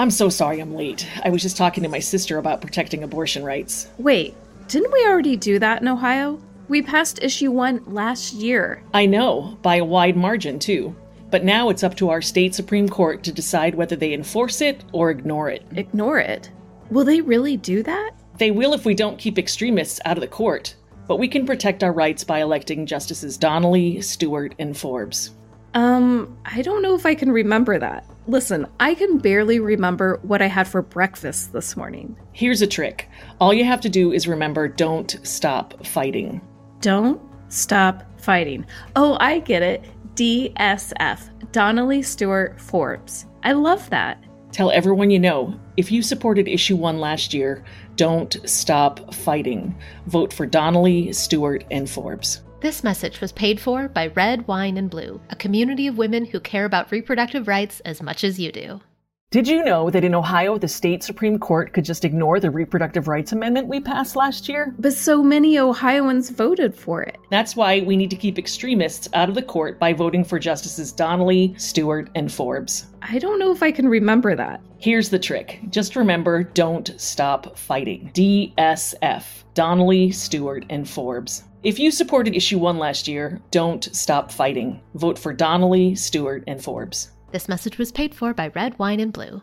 I'm so sorry I'm late. I was just talking to my sister about protecting abortion rights. Wait, didn't we already do that in Ohio? We passed issue 1 last year. I know, by a wide margin, too. But now it's up to our state Supreme Court to decide whether they enforce it or ignore it. Ignore it? Will they really do that? They will if we don't keep extremists out of the court. But we can protect our rights by electing Justices Donnelly, Stewart, and Forbes. I don't know if I can remember that. Listen, I can barely remember what I had for breakfast this morning. Here's a trick. All you have to do is remember, don't stop fighting. Don't stop fighting. Oh, I get it. DSF. Donnelly, Stewart, Forbes. I love that. Tell everyone you know, if you supported issue 1 last year, don't stop fighting. Vote for Donnelly, Stewart, and Forbes. This message was paid for by Red, Wine, and Blue, a community of women who care about reproductive rights as much as you do. Did you know that in Ohio, the state Supreme Court could just ignore the reproductive rights amendment we passed last year? But so many Ohioans voted for it. That's why we need to keep extremists out of the court by voting for Justices Donnelly, Stewart, and Forbes. I don't know if I can remember that. Here's the trick. Just remember, don't stop fighting. DSF. Donnelly, Stewart, and Forbes. If you supported issue 1 last year, don't stop fighting. Vote for Donnelly, Stewart, and Forbes. This message was paid for by Red, Wine, and Blue.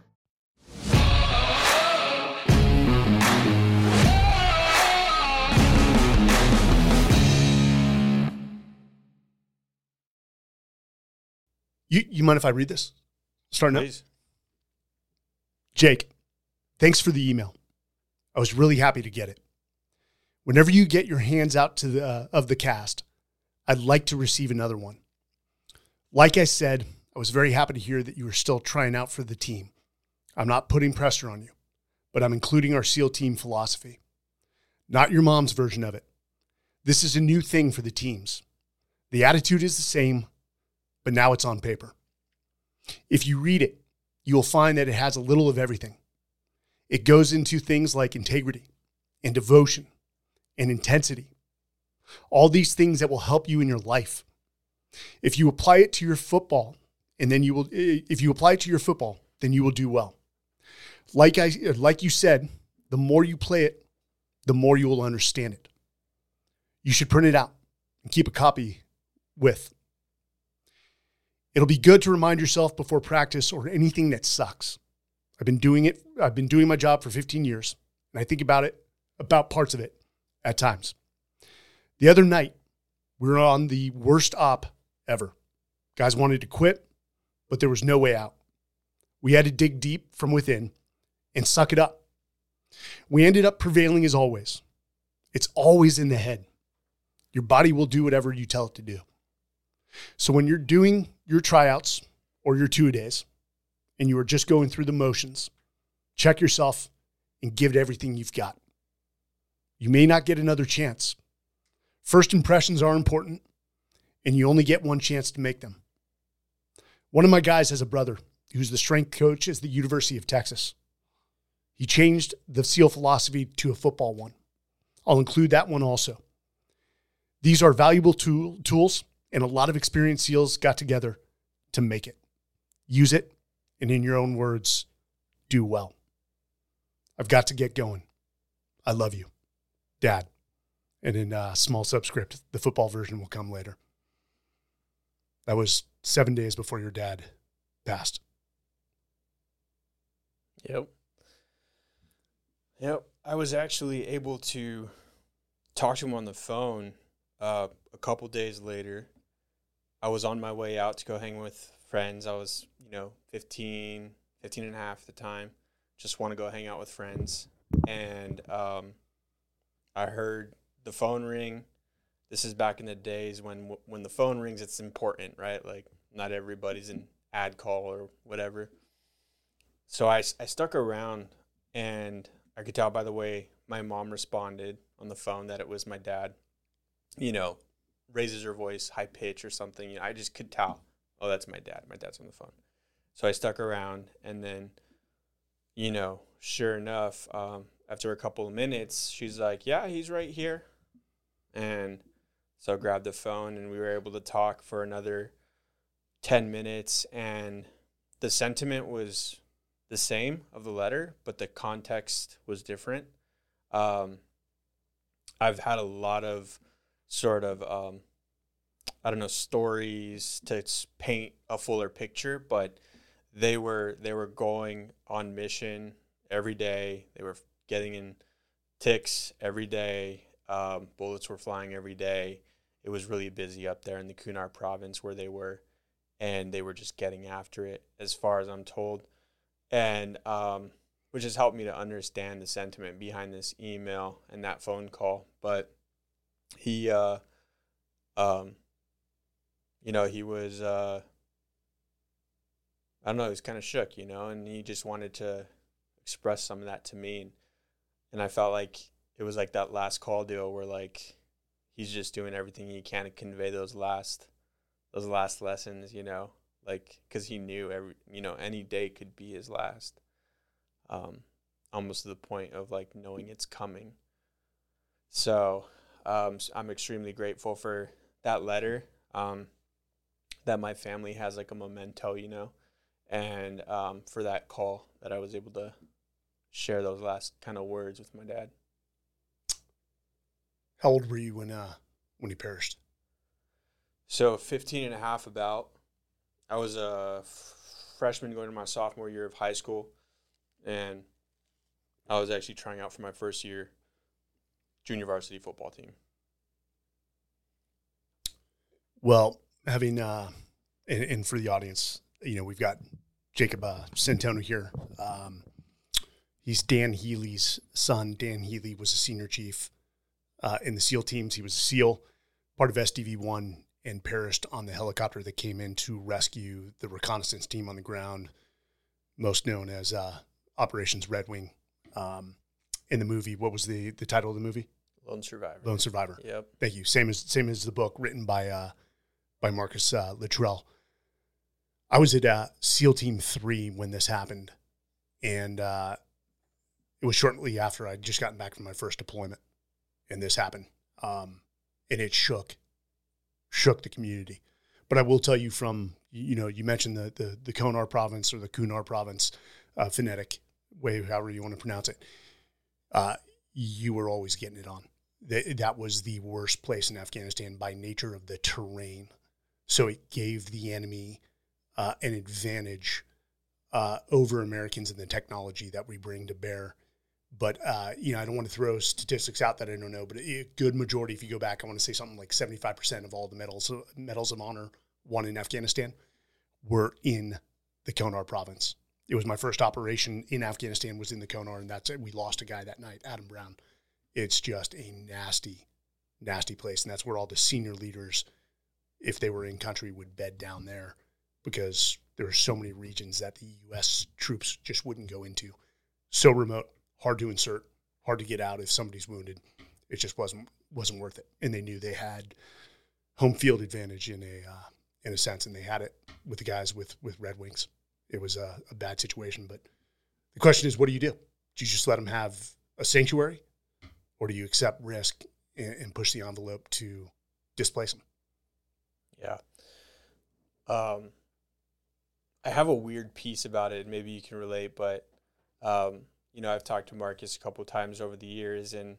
You mind if I read this? Starting up. Please. Jake, thanks for the email. I was really happy to get it. Whenever you get your hands out to the cast, I'd like to receive another one. Like I said, I was very happy to hear that you were still trying out for the team. I'm not putting pressure on you, but I'm including our SEAL team philosophy. Not your mom's version of it. This is a new thing for the teams. The attitude is the same, but now it's on paper. If you read it, you will find that it has a little of everything. It goes into things like integrity and devotion and intensity. All these things that will help you in your life. If you apply it to your football, then you will do well. Like you said, the more you play it, the more you will understand it. You should print it out and keep a copy with. It'll be good to remind yourself before practice or anything that sucks. I've been doing my job for 15 years, and I think about parts of it at times. The other night, we were on the worst op ever. Guys wanted to quit, but there was no way out. We had to dig deep from within and suck it up. We ended up prevailing as always. It's always in the head. Your body will do whatever you tell it to do. So when you're doing your tryouts or your two-a-days and you are just going through the motions, check yourself and give it everything you've got. You may not get another chance. First impressions are important, and you only get one chance to make them. One of my guys has a brother who's the strength coach at the University of Texas. He changed the SEAL philosophy to a football one. I'll include that one also. These are valuable tools, and a lot of experienced SEALs got together to make it. Use it, and in your own words, do well. I've got to get going. I love you, Dad. And in small subscript, the football version will come later. That was 7 days before your dad passed. Yep. I was actually able to talk to him on the phone a couple days later. I was on my way out to go hang with friends. I was, 15 and a half at the time. Just want to go hang out with friends. And I heard the phone ring. This is back in the days when the phone rings, it's important, right? Like, not everybody's an ad call or whatever. So I stuck around, and I could tell by the way my mom responded on the phone that it was my dad. Raises her voice, high pitch or something. I just could tell, oh, that's my dad. My dad's on the phone. So I stuck around, and then, sure enough, after a couple of minutes, she's like, yeah, he's right here. And so I grabbed the phone, and we were able to talk for another 10 minutes, and the sentiment was the same of the letter, but the context was different. I've had a lot of sort of, stories to paint a fuller picture, but they were going on mission every day. They were getting in ticks every day. Bullets were flying every day. It was really busy up there in the Kunar province where they were, and they were just getting after it, as far as I'm told. And which has helped me to understand the sentiment behind this email and that phone call. But he, he was, he was kind of shook, and he just wanted to express some of that to me. And I felt like it was like that last call deal where, like, he's just doing everything he can to convey those last lessons, like, because he knew any day could be his last, almost to the point of, like, knowing it's coming. So I'm extremely grateful for that letter, that my family has, like, a memento, and for that call that I was able to share those last kind of words with my dad. How old were you when he perished? So 15 and a half about. I was a freshman going to my sophomore year of high school, and I was actually trying out for my first year junior varsity football team. Well, having, and for the audience, we've got Jacob Centeno here. He's Dan Healy's son. Dan Healy was a senior chief in the SEAL teams. He was a SEAL, part of SDV-1, and perished on the helicopter that came in to rescue the reconnaissance team on the ground, most known as Operations Red Wing. In the movie, what was the title of the movie? Lone Survivor. Lone Survivor. Yep. Thank you. Same as the book written by Marcus Luttrell. I was at SEAL Team 3 when this happened, and it was shortly after I'd just gotten back from my first deployment, and this happened, and it shook the community. But I will tell you from, you mentioned the Konar province or the Kunar province, phonetic way, however you want to pronounce it. You were always getting it on. That was the worst place in Afghanistan by nature of the terrain. So it gave the enemy an advantage over Americans in the technology that we bring to bear. But, I don't want to throw statistics out that I don't know, but a good majority, if you go back, I want to say something like 75% of all the medals of honor won in Afghanistan were in the Konar province. It was my first operation in Afghanistan was in the Konar, and that's it. We lost a guy that night, Adam Brown. It's just a nasty, nasty place, and that's where all the senior leaders, if they were in country, would bed down there because there were so many regions that the U.S. troops just wouldn't go into. So remote. Hard to insert, hard to get out if somebody's wounded. It just wasn't worth it. And they knew they had home field advantage in a sense, and they had it with the guys with Red Wings. It was a bad situation. But the question is, what do you do? Do you just let them have a sanctuary, or do you accept risk and push the envelope to displace them? Yeah. I have a weird piece about it. Maybe you can relate, but I've talked to Marcus a couple of times over the years, and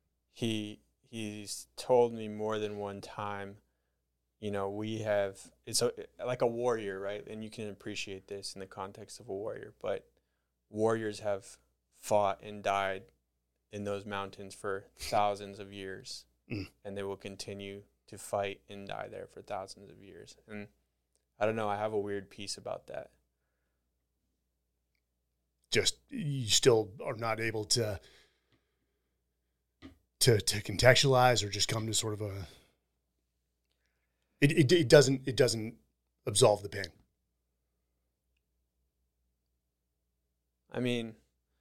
he's told me more than one time, it's like a warrior, right? And you can appreciate this in the context of a warrior, but warriors have fought and died in those mountains for thousands of years, and they will continue to fight and die there for thousands of years. And I don't know, I have a weird piece about that. Just you still are not able to contextualize or just come to sort of a it doesn't absolve the pain. I mean,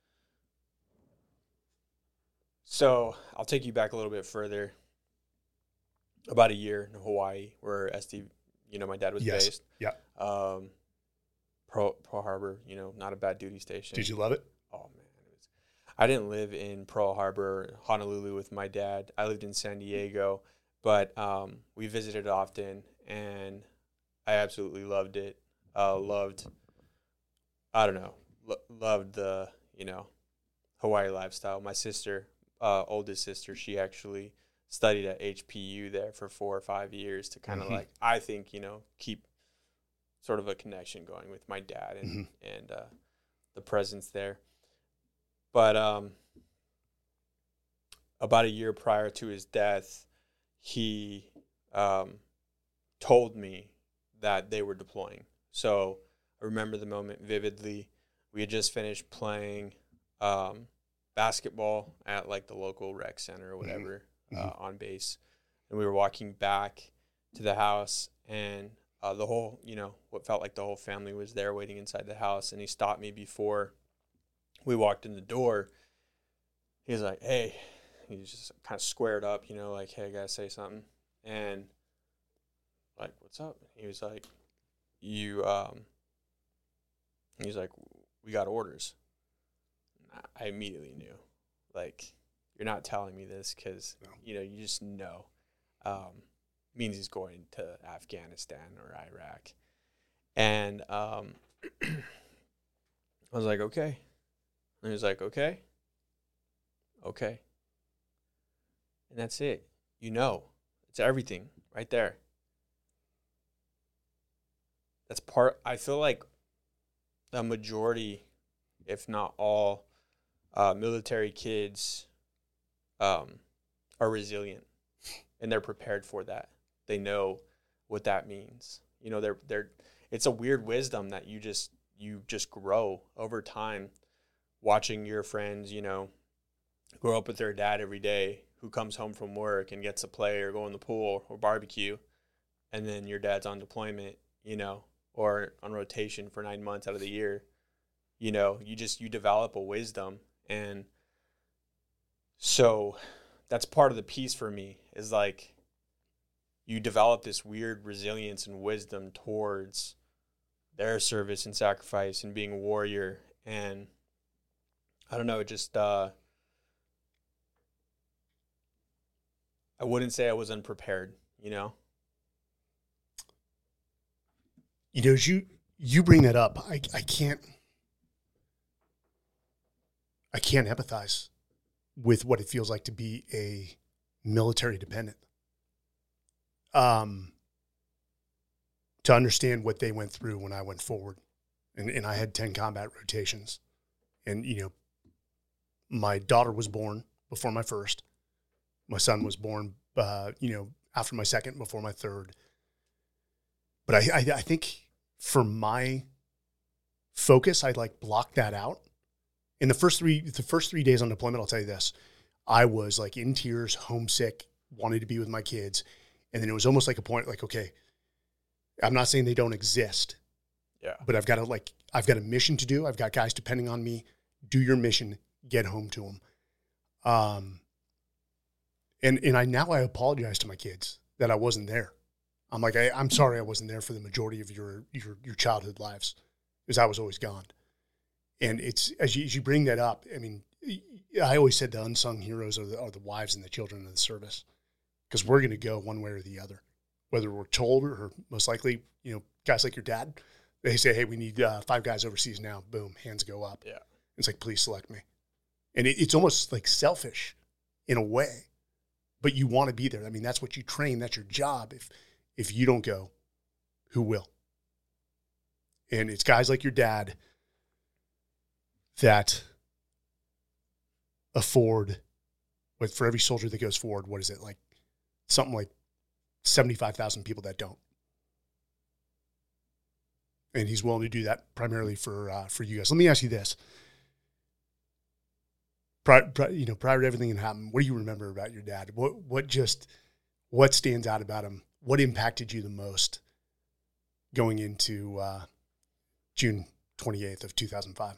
so I'll take you back a little bit further. About a year in Hawaii, where my dad was based. Yeah. Pearl Harbor, not a bad duty station. Did you love it? Oh, man. I didn't live in Pearl Harbor, Honolulu with my dad. I lived in San Diego, but we visited often, and I absolutely loved it. Loved loved the, Hawaii lifestyle. My sister, oldest sister, she actually studied at HPU there for 4 or 5 years to kind of like, I think, keep sort of a connection going with my dad and the presence there. But about a year prior to his death, he told me that they were deploying. So I remember the moment vividly. We had just finished playing basketball at like the local rec center or whatever on base. And we were walking back to the house, and the whole, what felt like the whole family was there waiting inside the house. And he stopped me before we walked in the door. He was like, hey, he was just kind of squared up, like, hey, I got to say something. And like, what's up? He was like, he was like, we got orders. I immediately knew, like, you're not telling me this because, you just know. Means he's going to Afghanistan or Iraq. And I was like, okay. And he was like, okay. Okay. And that's it. It's everything right there. I feel like the majority, if not all, military kids are resilient, and they're prepared for that. They know what that means. It's a weird wisdom that you just grow over time, watching your friends, grow up with their dad every day, who comes home from work and gets to play or go in the pool or barbecue, and then your dad's on deployment, or on rotation for 9 months out of the year. You develop a wisdom. And so that's part of the piece for me, is like, you develop this weird resilience and wisdom towards their service and sacrifice and being a warrior. And I don't know, it just, I wouldn't say I was unprepared, As you bring that up, I can't empathize with what it feels like to be a military dependent. To understand what they went through when I went forward, and I had 10 combat rotations, and my daughter was born before my first, my son was born after my second, before my third. But I think for my focus, I'd like block that out. In the first 3 days on deployment, I'll tell you this, I was like in tears, homesick, wanted to be with my kids. And then it was almost like a point, like, okay, I'm not saying they don't exist. Yeah. But I've got a mission to do. I've got guys depending on me. Do your mission, get home to them. And I apologize to my kids that I wasn't there. I'm like, I'm sorry I wasn't there for the majority of your childhood lives, because I was always gone. And it's, as you bring that up, I mean, I always said the unsung heroes are the wives and the children of the service, because we're going to go one way or the other, whether we're told or most likely, guys like your dad, they say, hey, we need 5 guys overseas now. Boom, hands go up. Yeah. It's like, please select me. And it's almost like selfish in a way, but you want to be there. I mean, that's what you train. That's your job. If you don't go, who will? And it's guys like your dad that afford, for every soldier that goes forward, what is it, like something like 75,000 people that don't. And he's willing to do that primarily for you guys. Let me ask you this. Prior to everything that happened, what do you remember about your dad? What stands out about him? What impacted you the most going into June 28th of 2005?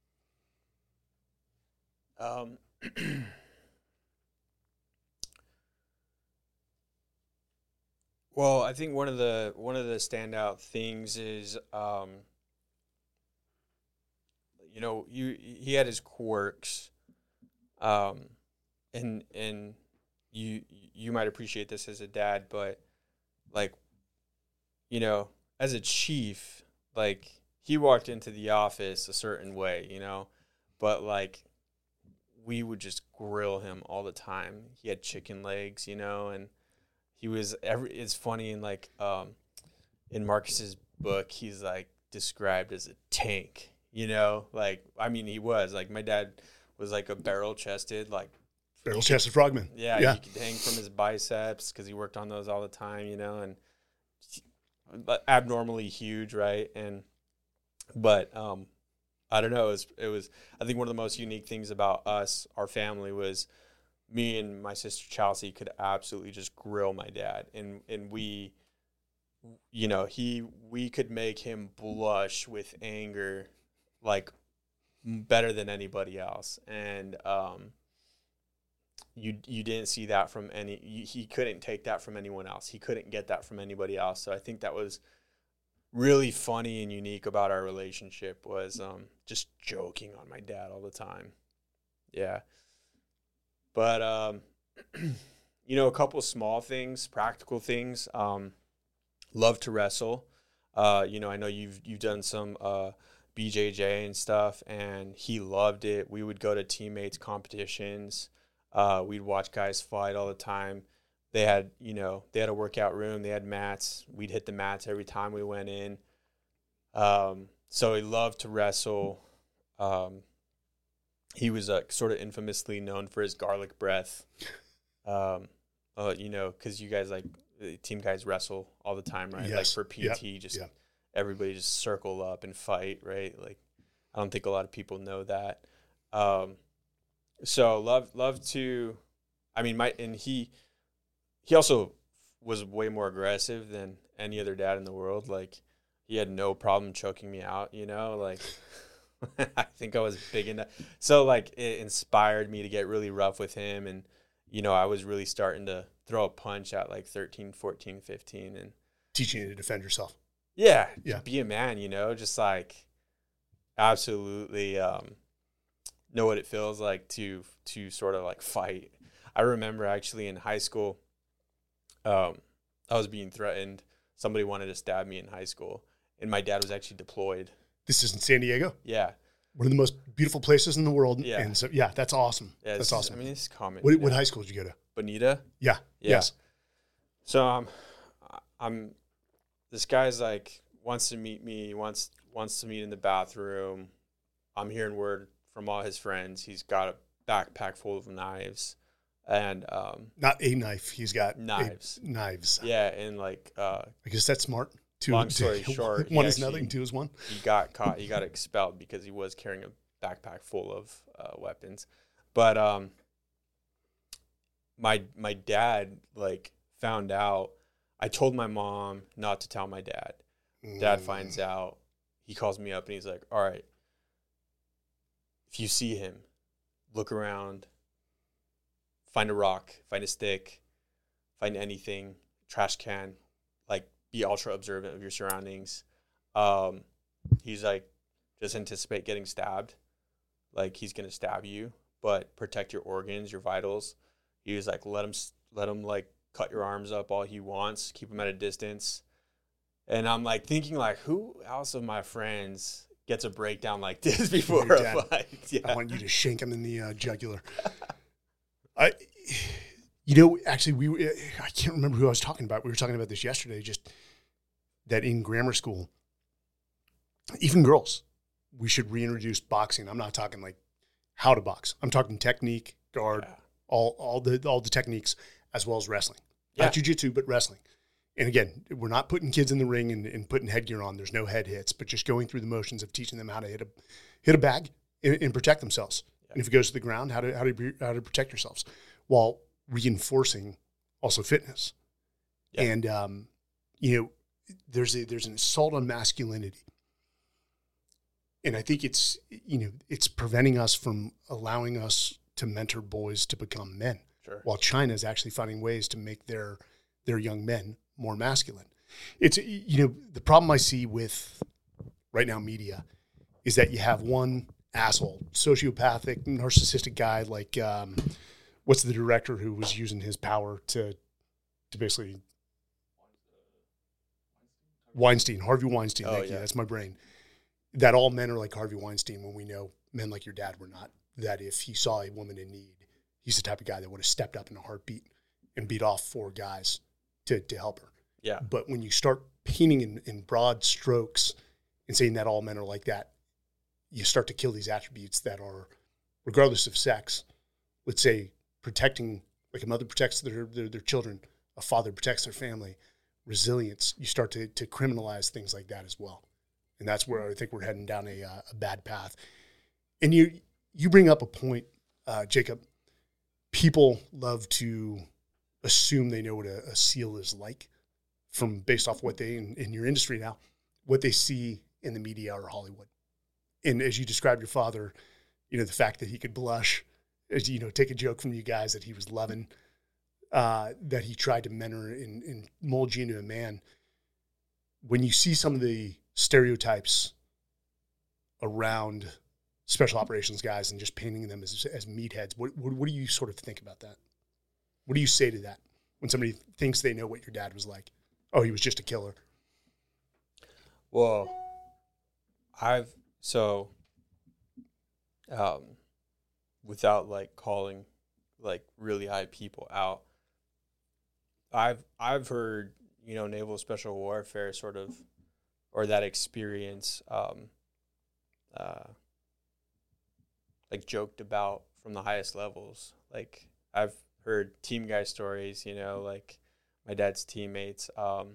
Well, I think one of the standout things is, he had his quirks, and you might appreciate this as a dad, but like, as a chief, like, he walked into the office a certain way, you know, but like we would just grill him all the time. He had chicken legs, you know, and he was it's funny in Marcus's book, he's like described as a tank, you know, like, I mean, he was like, my dad was like a barrel-chested frogman. Yeah, you could hang from his biceps because he worked on those all the time, you know, and abnormally huge, right? But I don't know, it was I think one of the most unique things about us, our family, was me and my sister Chelsea could absolutely just grill my dad, and we, you know, we could make him blush with anger like better than anybody else, and you didn't see that from he couldn't take that from anyone else. He couldn't get that from anybody else. So I think that was really funny and unique about our relationship, was just joking on my dad all the time. Yeah. But you know, a couple of small things, practical things. Love to wrestle. You know, I know you've done some BJJ and stuff, and he loved it. We would go to teammates competitions. We'd watch guys fight all the time. They had a workout room. They had mats. We'd hit the mats every time we went in. So he loved to wrestle. He was sort of infamously known for his garlic breath. You know, because you guys, like, team guys wrestle all the time, right? Yes. Like for PT, everybody just circle up and fight, right? Like, I don't think a lot of people know that. So love to, I mean, he also was way more aggressive than any other dad in the world. Like, he had no problem choking me out, you know, like I think I was big enough. So like, it inspired me to get really rough with him. And, you know, I was really starting to throw a punch at like 13, 14, 15 and teaching you to defend yourself. Yeah. Be a man, you know, just like absolutely, know what it feels like to sort of like fight. I remember actually in high school, I was being threatened. Somebody wanted to stab me in high school, and my dad was actually deployed. This is in San Diego? Yeah. One of the most beautiful places in the world. Yeah. And so, yeah, that's awesome. Yeah, that's awesome. I mean, it's common. What high school did you go to? Bonita? Yeah. Yes. So this guy's like, wants to meet me, wants to meet in the bathroom. I'm hearing word from all his friends. He's got a backpack full of knives, and not a knife. He's got knives. Knives. Yeah, and like I guess that's smart. Long story short, one is nothing. Two is one. He got caught. He got expelled because he was carrying a backpack full of weapons. But my dad like found out. I told my mom not to tell my dad. Dad finds out. He calls me up and he's like, "All right, if you see him, look around, find a rock, find a stick, find anything, trash can, like be ultra observant of your surroundings." He's like, just anticipate getting stabbed. Like, he's going to stab you, but protect your organs, your vitals. He was like, let him like cut your arms up all he wants, keep him at a distance. And I'm like thinking, like, who else of my friends gets a breakdown like this before a fight? Yeah. I want you to shank him in the jugular. Actually, I can't remember who I was talking about. We were talking about this yesterday, just that in grammar school, even girls, we should reintroduce boxing. I'm not talking like how to box. I'm talking technique, guard, all the techniques, as well as wrestling. Yeah. Not jiu-jitsu, but wrestling. And again, we're not putting kids in the ring and putting headgear on. There's no head hits, but just going through the motions of teaching them how to hit a bag and protect themselves. Yeah. And if it goes to the ground, how to protect yourselves, while reinforcing also fitness. Yeah. And there's an assault on masculinity, and I think it's preventing us from allowing us to mentor boys to become men. Sure. While China is actually finding ways to make their young men more masculine. It's, the problem I see with right now media is that you have one asshole, sociopathic, narcissistic guy like, what's the director who was using his power to basically Weinstein, Harvey Weinstein. Thank you. That's my brain. that all men are like Harvey Weinstein, when we know men like your dad were not. That if he saw a woman in need, he's the type of guy that would have stepped up in a heartbeat and beat off 4 guys to help her. Yeah. But when you start painting in broad strokes and saying that all men are like that, you start to kill these attributes that are, regardless of sex, let's say protecting, like a mother protects their children, a father protects their family, resilience. You start to criminalize things like that as well. And that's where I think we're heading down a bad path. And you bring up a point, Jacob. People love to assume they know what a SEAL is like from based off what they, in your industry now, what they see in the media or Hollywood. And as you described your father, the fact that he could blush, as take a joke from you guys that he was loving, that he tried to mentor and mold you into a man. When you see some of the stereotypes around special operations guys and just painting them as meatheads, what do you sort of think about that? What do you say to that when somebody thinks they know what your dad was like? Oh, he was just a killer. Well, without like calling like really high people out, I've heard, naval special warfare sort of, or that experience, like joked about from the highest levels. Like I've heard team guy stories, like my dad's teammates,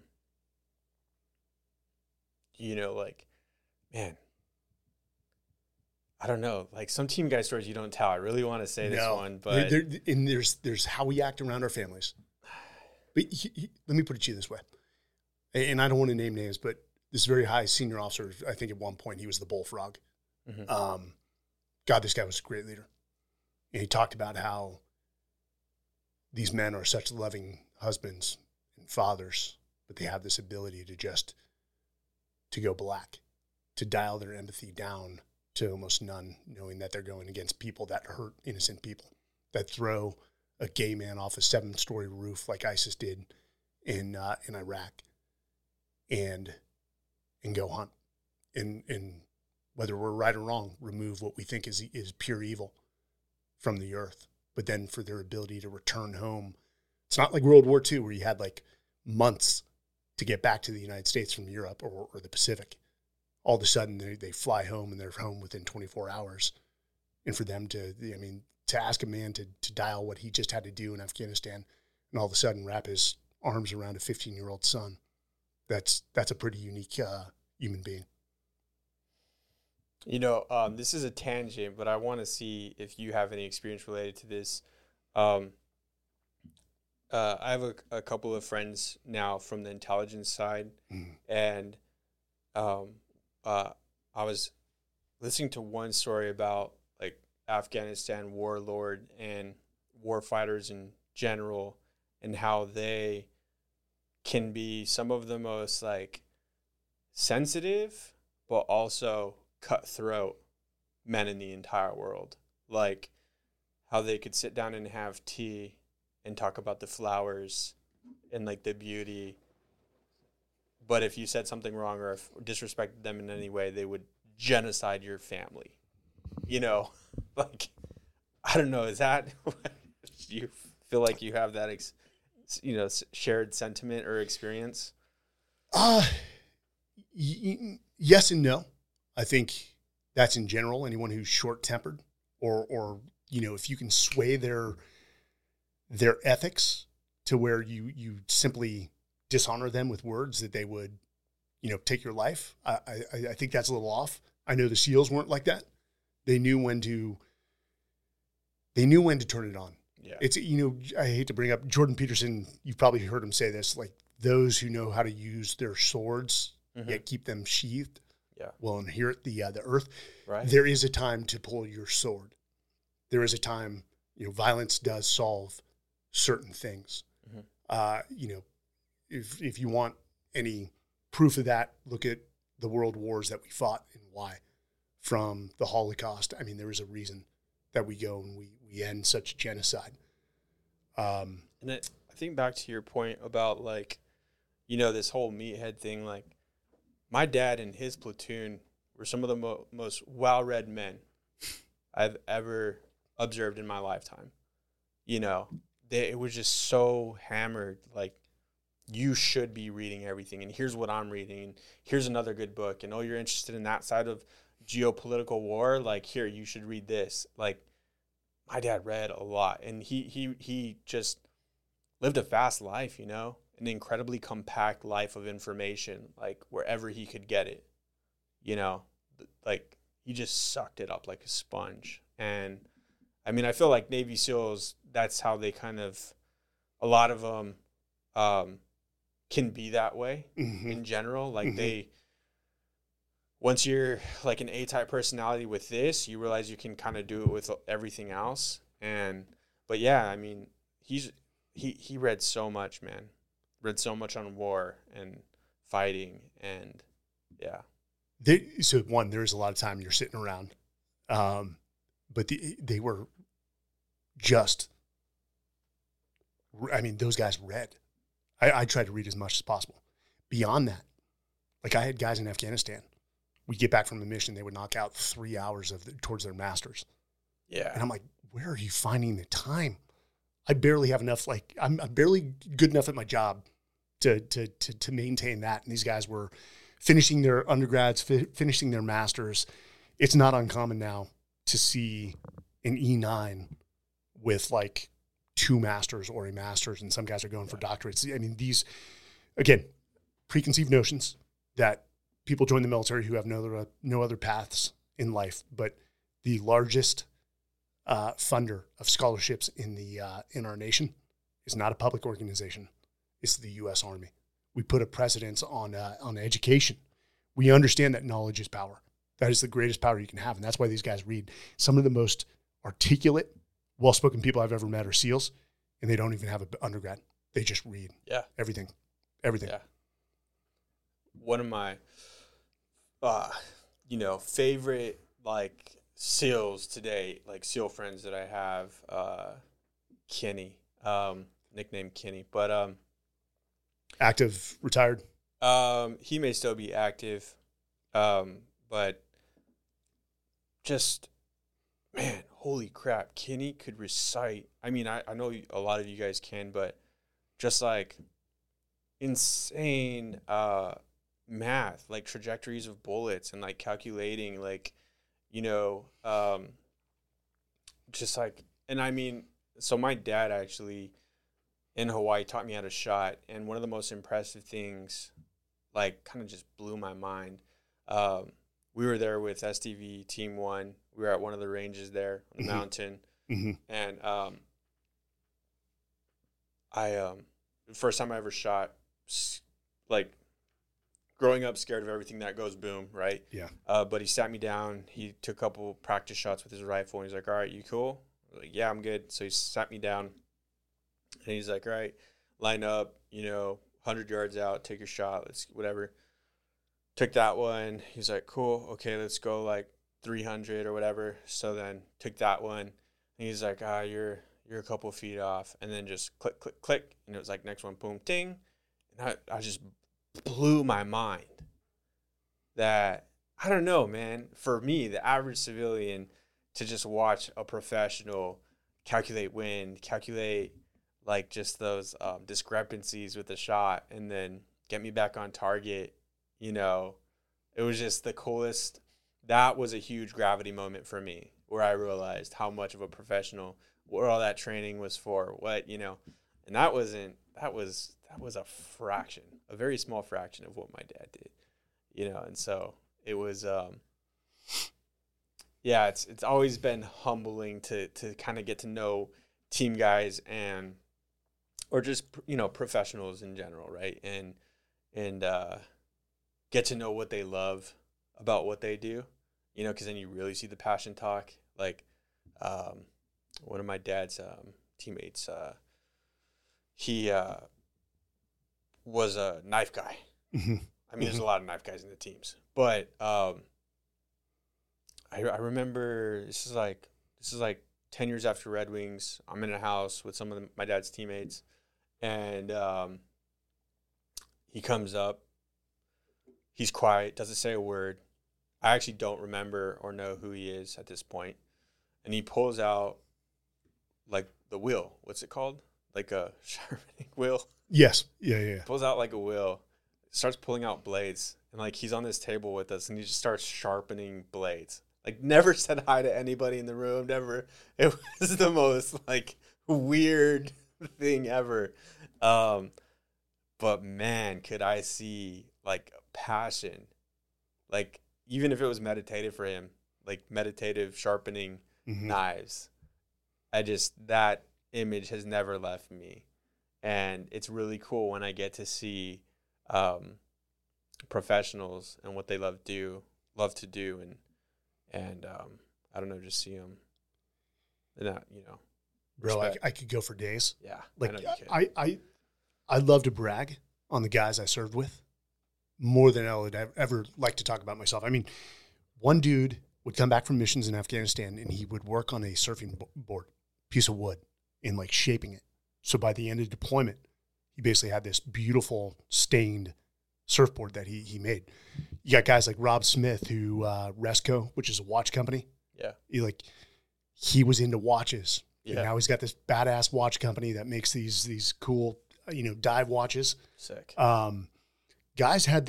like, man, I don't know, like some team guy stories you don't tell. I really want to say this one, but there's how we act around our families. But let me put it to you this way, and I don't want to name names, but this very high senior officer, I think at one point he was the bullfrog. Mm-hmm. God, this guy was a great leader. And he talked about how these men are such loving husbands and fathers, but they have this ability to go black, to dial their empathy down to almost none, knowing that they're going against people that hurt innocent people, that throw a gay man off a 7-story roof like ISIS did in Iraq, and go hunt, and whether we're right or wrong, remove what we think is pure evil from the earth. But then for their ability to return home, it's not like World War II where you had like months to get back to the United States from Europe or the Pacific. All of a sudden they fly home and they're home within 24 hours. And for them to ask a man to dial what he just had to do in Afghanistan and all of a sudden wrap his arms around a 15-year-old son, that's a pretty unique human being. This is a tangent, but I want to see if you have any experience related to this. I have a couple of friends now from the intelligence side, and I was listening to one story about like Afghanistan warlord and war fighters in general, and how they can be some of the most like sensitive, but also cutthroat men in the entire world. Like how they could sit down and have tea and talk about the flowers and like the beauty, but if you said something wrong or if disrespected them in any way, they would genocide your family. Like I don't know, is that do you feel like you have that shared sentiment or experience? Yes and no. I think that's in general. Anyone who's short-tempered or if you can sway their ethics to where you simply dishonor them with words that they would, take your life. I think that's a little off. I know the SEALs weren't like that. They knew when to turn it on. Yeah. It's, I hate to bring up Jordan Peterson. You've probably heard him say this, like those who know how to use their swords, yet keep them sheathed, will inherit the earth. Right. There is a time to pull your sword. There is a time, violence does solve certain things. If you want any proof of that, look at the world wars that we fought and why. From the Holocaust, there is a reason that we go and we end such genocide. And I think back to your point about like, this whole meathead thing, like my dad and his platoon were some of the most well-read men I've ever observed in my lifetime. You know, it was just so hammered, like, you should be reading everything, and here's what I'm reading, and here's another good book, and oh, you're interested in that side of geopolitical war, like, here, you should read this. Like, my dad read a lot, and he just lived a fast life, you know, an incredibly compact life of information, like, wherever he could get it, you know, like, he just sucked it up like a sponge. And I mean, I feel like Navy SEALs, that's how they kind of, a lot of them can be that way in general. Like once you're like an A-type personality with this, you realize you can kind of do it with everything else. But yeah, I mean, he read so much, man. Read so much on war and fighting, and yeah. So one, there's a lot of time you're sitting around, but they were just, I mean, those guys read. I tried to read as much as possible. Beyond that, like I had guys in Afghanistan, we get back from the mission, they would knock out 3 hours towards their masters. Yeah. And I'm like, where are you finding the time? I barely have enough, like I'm barely good enough at my job to maintain that. And these guys were finishing their undergrads, finishing their masters. It's not uncommon now to see an E9 with like 2 masters or a master's, and some guys are going for doctorates. I mean, these, again, preconceived notions that people join the military who have no other paths in life. But the largest funder of scholarships in our nation is not a public organization. It's the U.S. Army. We put a precedence on education. We understand that knowledge is power. That is the greatest power you can have, and that's why these guys read. Some of the most articulate, well-spoken people I've ever met are SEALs, and they don't even have an undergrad. They just read. Yeah. Everything. Yeah. One of my, favorite, like, SEALs today, like SEAL friends that I have, Kenny, nicknamed Kenny, but active, retired. He may still be active, but just, man, holy crap, Kenny could recite. I mean, I know a lot of you guys can, but just like insane math, like trajectories of bullets and like calculating, like, just like, and I mean, so my dad actually in Hawaii taught me how to shot, and one of the most impressive things, like, kind of just blew my mind. We were there with SDV Team 1. We were at one of the ranges there on the mountain. And the first time I ever shot, like, growing up scared of everything that goes boom, right? Yeah. But he sat me down. He took a couple practice shots with his rifle, and he's like, all right, you cool? I was like, yeah, I'm good. So he sat me down, and he's like, all right, line up, 100 yards out, take your shot, let's whatever. Took that one. He's like, cool, okay, let's go like 300 or whatever. So then took that one, and he's like, you're a couple feet off, and then just click, click, click, and it was like next one, boom, ding, and I just blew my mind that, I don't know, man, for me, the average civilian, to just watch a professional calculate wind, calculate like just those discrepancies with the shot, and then get me back on target, it was just the coolest. That was a huge gravity moment for me, where I realized how much of a professional, what all that training was for, and that was a fraction, a very small fraction of what my dad did, and so it was, it's always been humbling to kind of get to know team guys or just, professionals in general, right? And get to know what they love about what they do, because then you really see the passion talk. Like, one of my dad's teammates, he was a knife guy. I mean, there's a lot of knife guys in the teams, but I remember this is like 10 years after Red Wings. I'm in a house with some of my dad's teammates, and he comes up. He's quiet, doesn't say a word. I actually don't remember or know who he is at this point. And he pulls out like the wheel. What's it called? Like a sharpening wheel. Yes. Yeah. Pulls out like a wheel, starts pulling out blades. And like he's on this table with us and he just starts sharpening blades. Like never said hi to anybody in the room. Never. It was the most like weird thing ever. But man, could I see like passion, like even if it was meditative for him, like meditative sharpening knives. That image has never left me. And it's really cool when I get to see professionals and what they love to do. And I don't know, just see them. And Bro, I could go for days. Yeah. Like I know you could. I love to brag on the guys I served with more than I would ever like to talk about myself. I mean, one dude would come back from missions in Afghanistan and he would work on a surfing board, piece of wood, and like shaping it. So by the end of deployment, he basically had this beautiful stained surfboard that he made. You got guys like Rob Smith, who Resco, which is a watch company. Yeah. He was into watches. Yeah. And now he's got this badass watch company that makes these cool, dive watches. Sick. Guys had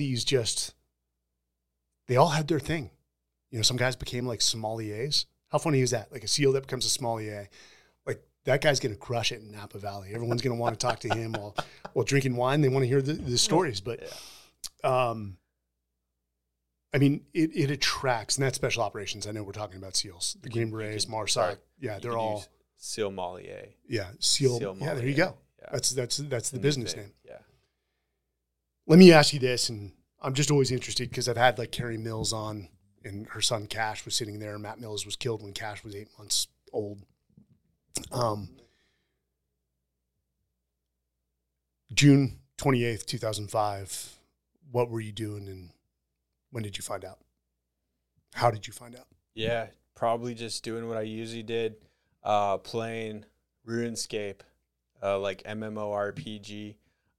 they all had their thing. Some guys became like sommeliers. How funny is that? Like a SEAL that becomes a sommelier. Like that guy's going to crush it in Napa Valley. Everyone's going to want to talk to him while drinking wine. They want to hear the stories. But, I mean, it attracts, and that's special operations. I know we're talking about SEALs, the Green Berets, MARSOC. Yeah, they're all SEAL Mollier. Yeah, SEAL. Yeah, there you go. Yeah. That's the business name. Yeah. Let me ask you this, and I'm just always interested because I've had like Carrie Mills on, and her son Cash was sitting there. Matt Mills was killed when Cash was 8 months old. June 28th, 2005. What were you doing, and when did you find out? How did you find out? Yeah, probably just doing what I usually did, playing RuneScape, like MMORPG,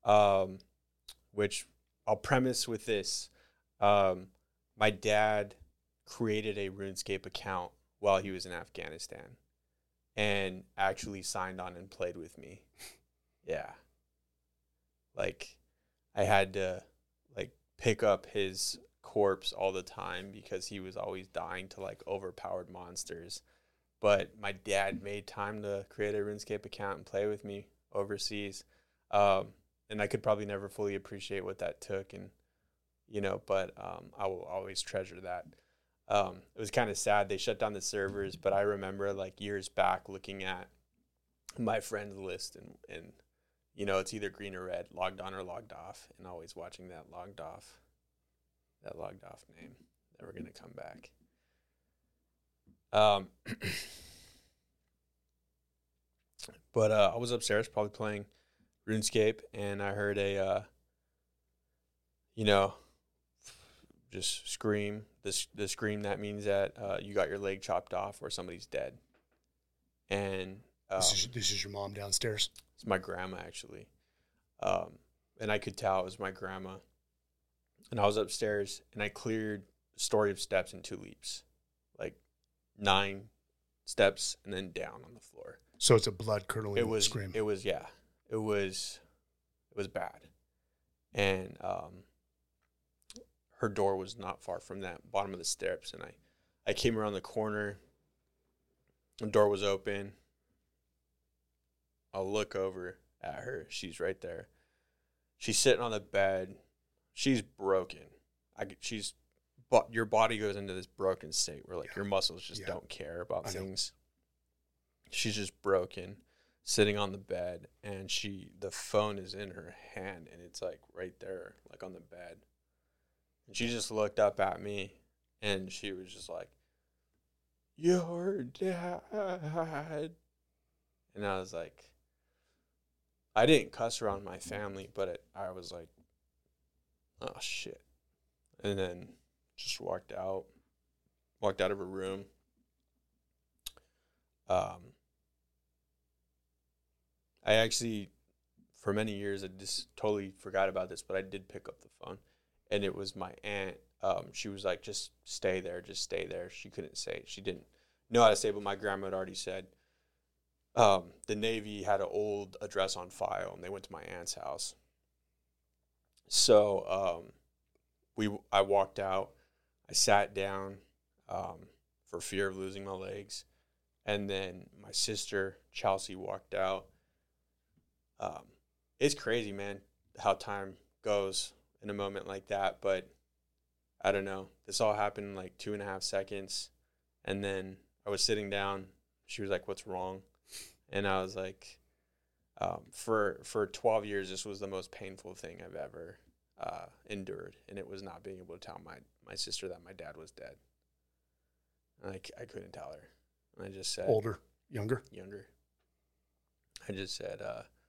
which I'll premise with this. My dad created a RuneScape account while he was in Afghanistan and actually signed on and played with me. Yeah. Like I had to like pick up his corpse all the time because he was always dying to like overpowered monsters. But my dad made time to create a RuneScape account and play with me overseas. And I could probably never fully appreciate what that took, and but I will always treasure that. It was kind of sad they shut down the servers, but I remember like years back looking at my friends list and it's either green or red, logged on or logged off, and always watching that logged off name. Never gonna come back. But I was upstairs probably playing RuneScape, and I heard a just scream. The scream that means that you got your leg chopped off or somebody's dead. And this is your mom downstairs? It's my grandma, actually. And I could tell it was my grandma. And I was upstairs, and I cleared a story of steps in 2 leaps. Like 9 steps and then down on the floor. So it's a blood-curdling scream. It was bad. And her door was not far from that bottom of the steps, and I came around the corner. The door was open. I'll look over at her. She's right there. She's sitting on the bed. She's broken. Your body goes into this broken state where like your muscles just don't care about things. She's just broken, sitting on the bed, and the phone is in her hand, and it's like right there, like on the bed. And she just looked up at me, and she was just like, "Your dad." And I was like, I didn't cuss around my family, but I was like, oh shit. And then just walked out of her room. I actually, for many years, I just totally forgot about this, but I did pick up the phone, and it was my aunt she was like, just stay there, just stay there. She couldn't say, she didn't know how to say, but my grandma had already said, the Navy had an old address on file, and they went to my aunt's house. So I walked out. I sat down for fear of losing my legs. And then my sister, Chelsea, walked out. It's crazy, man, how time goes in a moment like that. But I don't know. This all happened in like 2.5 seconds. And then I was sitting down. She was like, "What's wrong?" And I was like, for 12 years, this was the most painful thing I've ever endured. And it was not being able to tell my sister that my dad was dead. And I couldn't tell her. And I just said, Older, younger. I just said,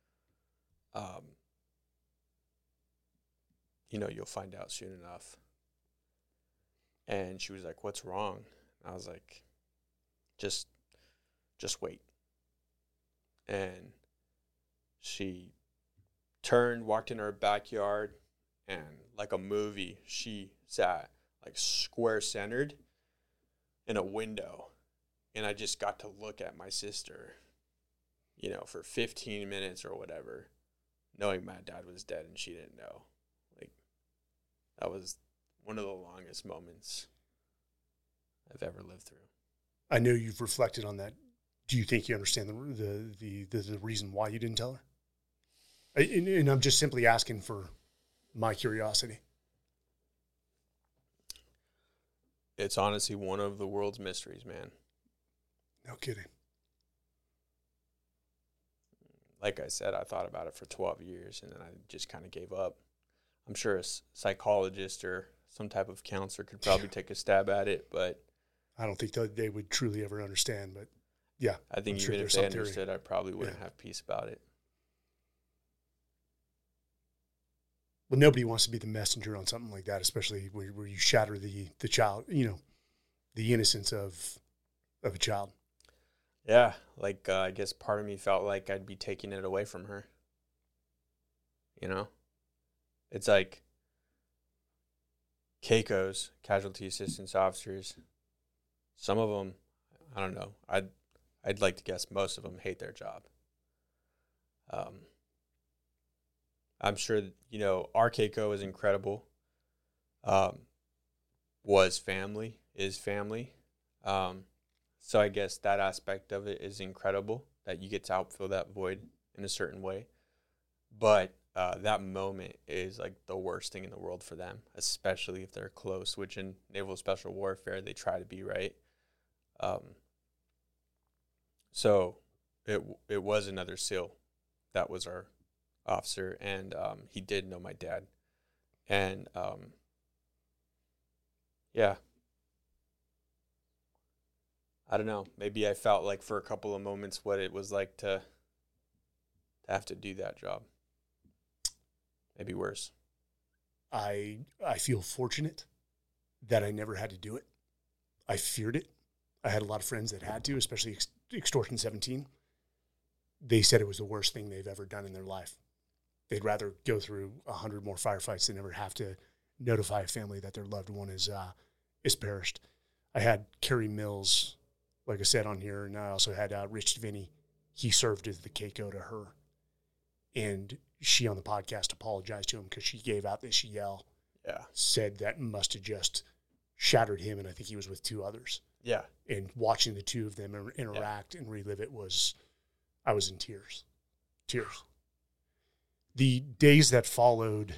you'll find out soon enough. And she was like, "What's wrong?" I was like, just wait. And she turned, walked in her backyard, and like a movie, she sat like square centered in a window. And I just got to look at my sister, for 15 minutes or whatever, knowing my dad was dead and she didn't know. Like, that was one of the longest moments I've ever lived through. I know you've reflected on that. Do you think you understand the reason why you didn't tell her? And I'm just simply asking for my curiosity. It's honestly one of the world's mysteries, man. No kidding. Like I said, I thought about it for 12 years, and then I just kind of gave up. I'm sure a psychologist or some type of counselor could probably take a stab at it, but I don't think that they would truly ever understand. But yeah, I think I'm even sure if they understood, I probably wouldn't have peace about it. Well, nobody wants to be the messenger on something like that, especially where you shatter the child, the innocence of a child. Yeah, like I guess part of me felt like I'd be taking it away from her. It's like CACOs, casualty assistance officers. Some of them, I don't know. I'd like to guess most of them hate their job. I'm sure our CACO is incredible. Was family, is family. So I guess that aspect of it is incredible, that you get to outfill that void in a certain way. But that moment is like the worst thing in the world for them, especially if they're close, which in Naval Special Warfare, they try to be, right? So it was another SEAL that was our officer, and he did know my dad. And yeah. I don't know. Maybe I felt like for a couple of moments what it was like to have to do that job. Maybe worse. I feel fortunate that I never had to do it. I feared it. I had a lot of friends that had to, especially Extortion 17. They said it was the worst thing they've ever done in their life. They'd rather go through 100 more firefights than ever have to notify a family that their loved one is perished. I had Carrie Mills, like I said on here, and I also had Rich Vinny. He served as the CACO to her. And she on the podcast apologized to him because she gave out this yell. Yeah. Said that must have just shattered him, and I think he was with 2 others. Yeah. And watching the 2 of them interact and relive it I was in tears. The days that followed,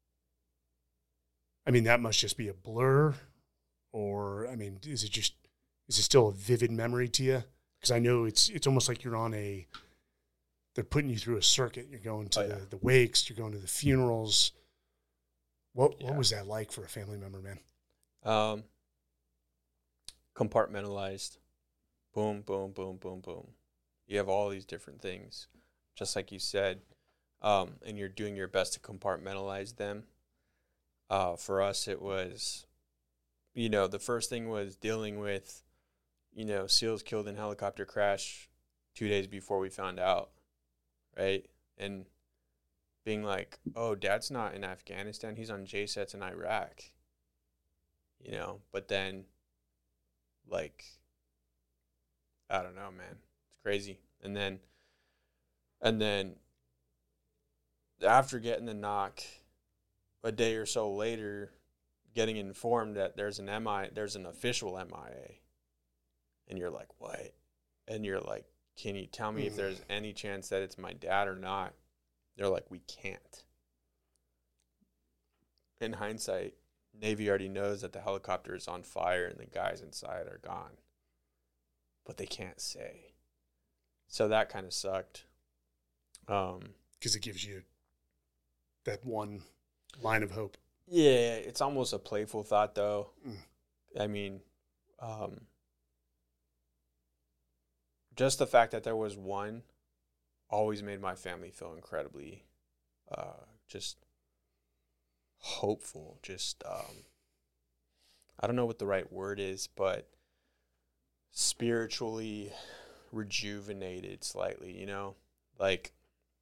I mean, that must just be a blur, or, I mean, is it still a vivid memory to you? Because I know it's almost like you're on they're putting you through a circuit. You're going to the wakes, you're going to the funerals. What was that like for a family member, man? Compartmentalized. Boom, boom, boom, boom, boom. You have all these different things, just like you said, and you're doing your best to compartmentalize them. For us, it was, the first thing was dealing with, SEALs killed in helicopter crash 2 days before we found out, right? And being like, oh, Dad's not in Afghanistan. He's on JSATs in Iraq. you know, but then, like, I don't know, man. It's crazy. And then after getting the knock, a day or so later, getting informed that there's an official MIA. And you're like, what? And you're like, can you tell me if there's any chance that it's my dad or not? They're like, we can't. In hindsight, Navy already knows that the helicopter is on fire and the guys inside are gone. But they can't say. So that kind of sucked. Because it gives you that one line of hope. Yeah, it's almost a playful thought, though. I mean, just the fact that there was one always made my family feel incredibly just hopeful. Just, I don't know what the right word is, but spiritually rejuvenated slightly, you know? Like,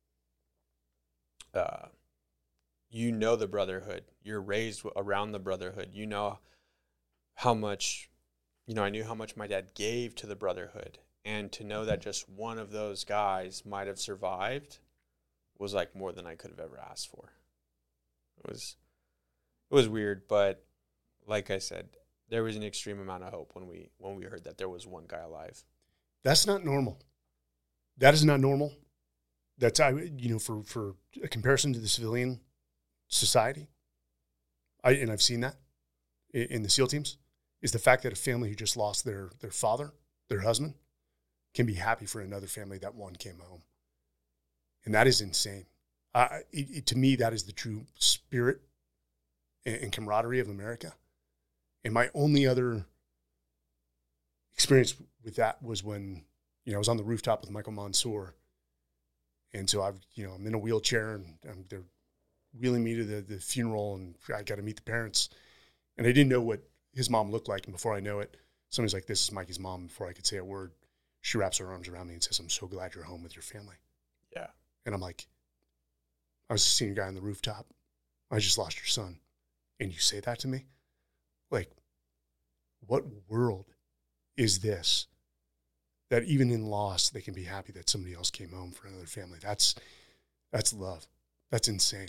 you know the brotherhood. You're raised around the brotherhood. You know how much, you know, I knew how much my dad gave to the brotherhood. And to know that just one of those guys might have survived was like more than I could have ever asked for. It was weird, but like I said, there was an extreme amount of hope when we heard that there was one guy alive. That's not normal. That is not normal. That's, you know, for a comparison to the civilian society, and I've seen that in the SEAL teams, is the fact that a family who just lost their father, their husband, can be happy for another family that one came home. And that is insane. To me, that is the true spirit and camaraderie of America. And my only other experience with that was when, you know, I was on the rooftop with Michael Mansour. And so I'm in a wheelchair and they're wheeling me to the funeral and I got to meet the parents. And I didn't know what his mom looked like. And before I know it, somebody's like, this is Mikey's mom. Before I could say a word, she wraps her arms around me and says, I'm so glad you're home with your family. Yeah. And I'm like, I was a senior guy on the rooftop. I just lost your son. And you say that to me? Like, what world is this that even in loss, they can be happy that somebody else came home for another family? That's love. That's insane.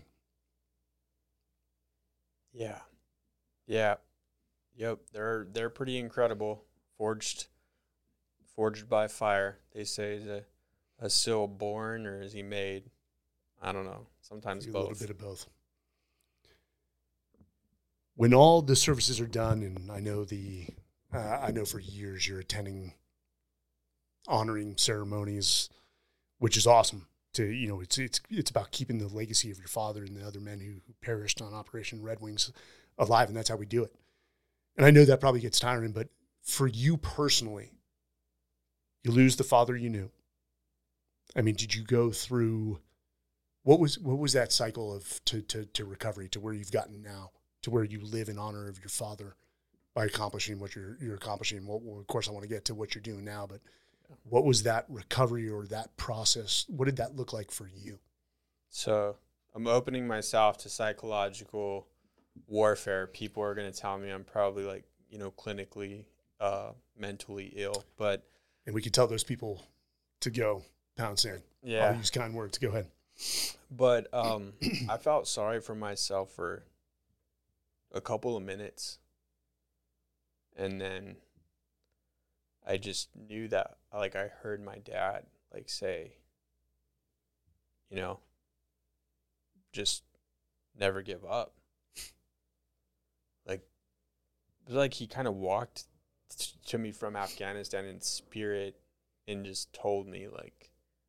Yeah. Yeah. Yep. They're pretty incredible. Forged by fire. They say, is a SEAL born or is he made? I don't know. Sometimes both. A little bit of both. When all the services are done, and I know for years you're attending honoring ceremonies, which is awesome. It's about keeping the legacy of your father and the other men who perished on Operation Red Wings alive, and that's how we do it. And I know that probably gets tiring, but for you personally, you lose the father you knew. I mean, did you go through what was that cycle of to recovery to where you've gotten now, to where you live in honor of your father by accomplishing what you're accomplishing? Well, of course, I want to get to what you're doing now, but what was that recovery or that process? What did that look like for you? So I'm opening myself to psychological warfare. People are going to tell me I'm probably like, clinically, mentally ill, and we could tell those people to go pound sand. Yeah. I'll use kind words. Go ahead. But I felt sorry for myself for a couple of minutes. And then I just knew that, like, I heard my dad, like, say, just never give up. Like, it was like he kind of walked to me from Afghanistan in spirit and just told me, like,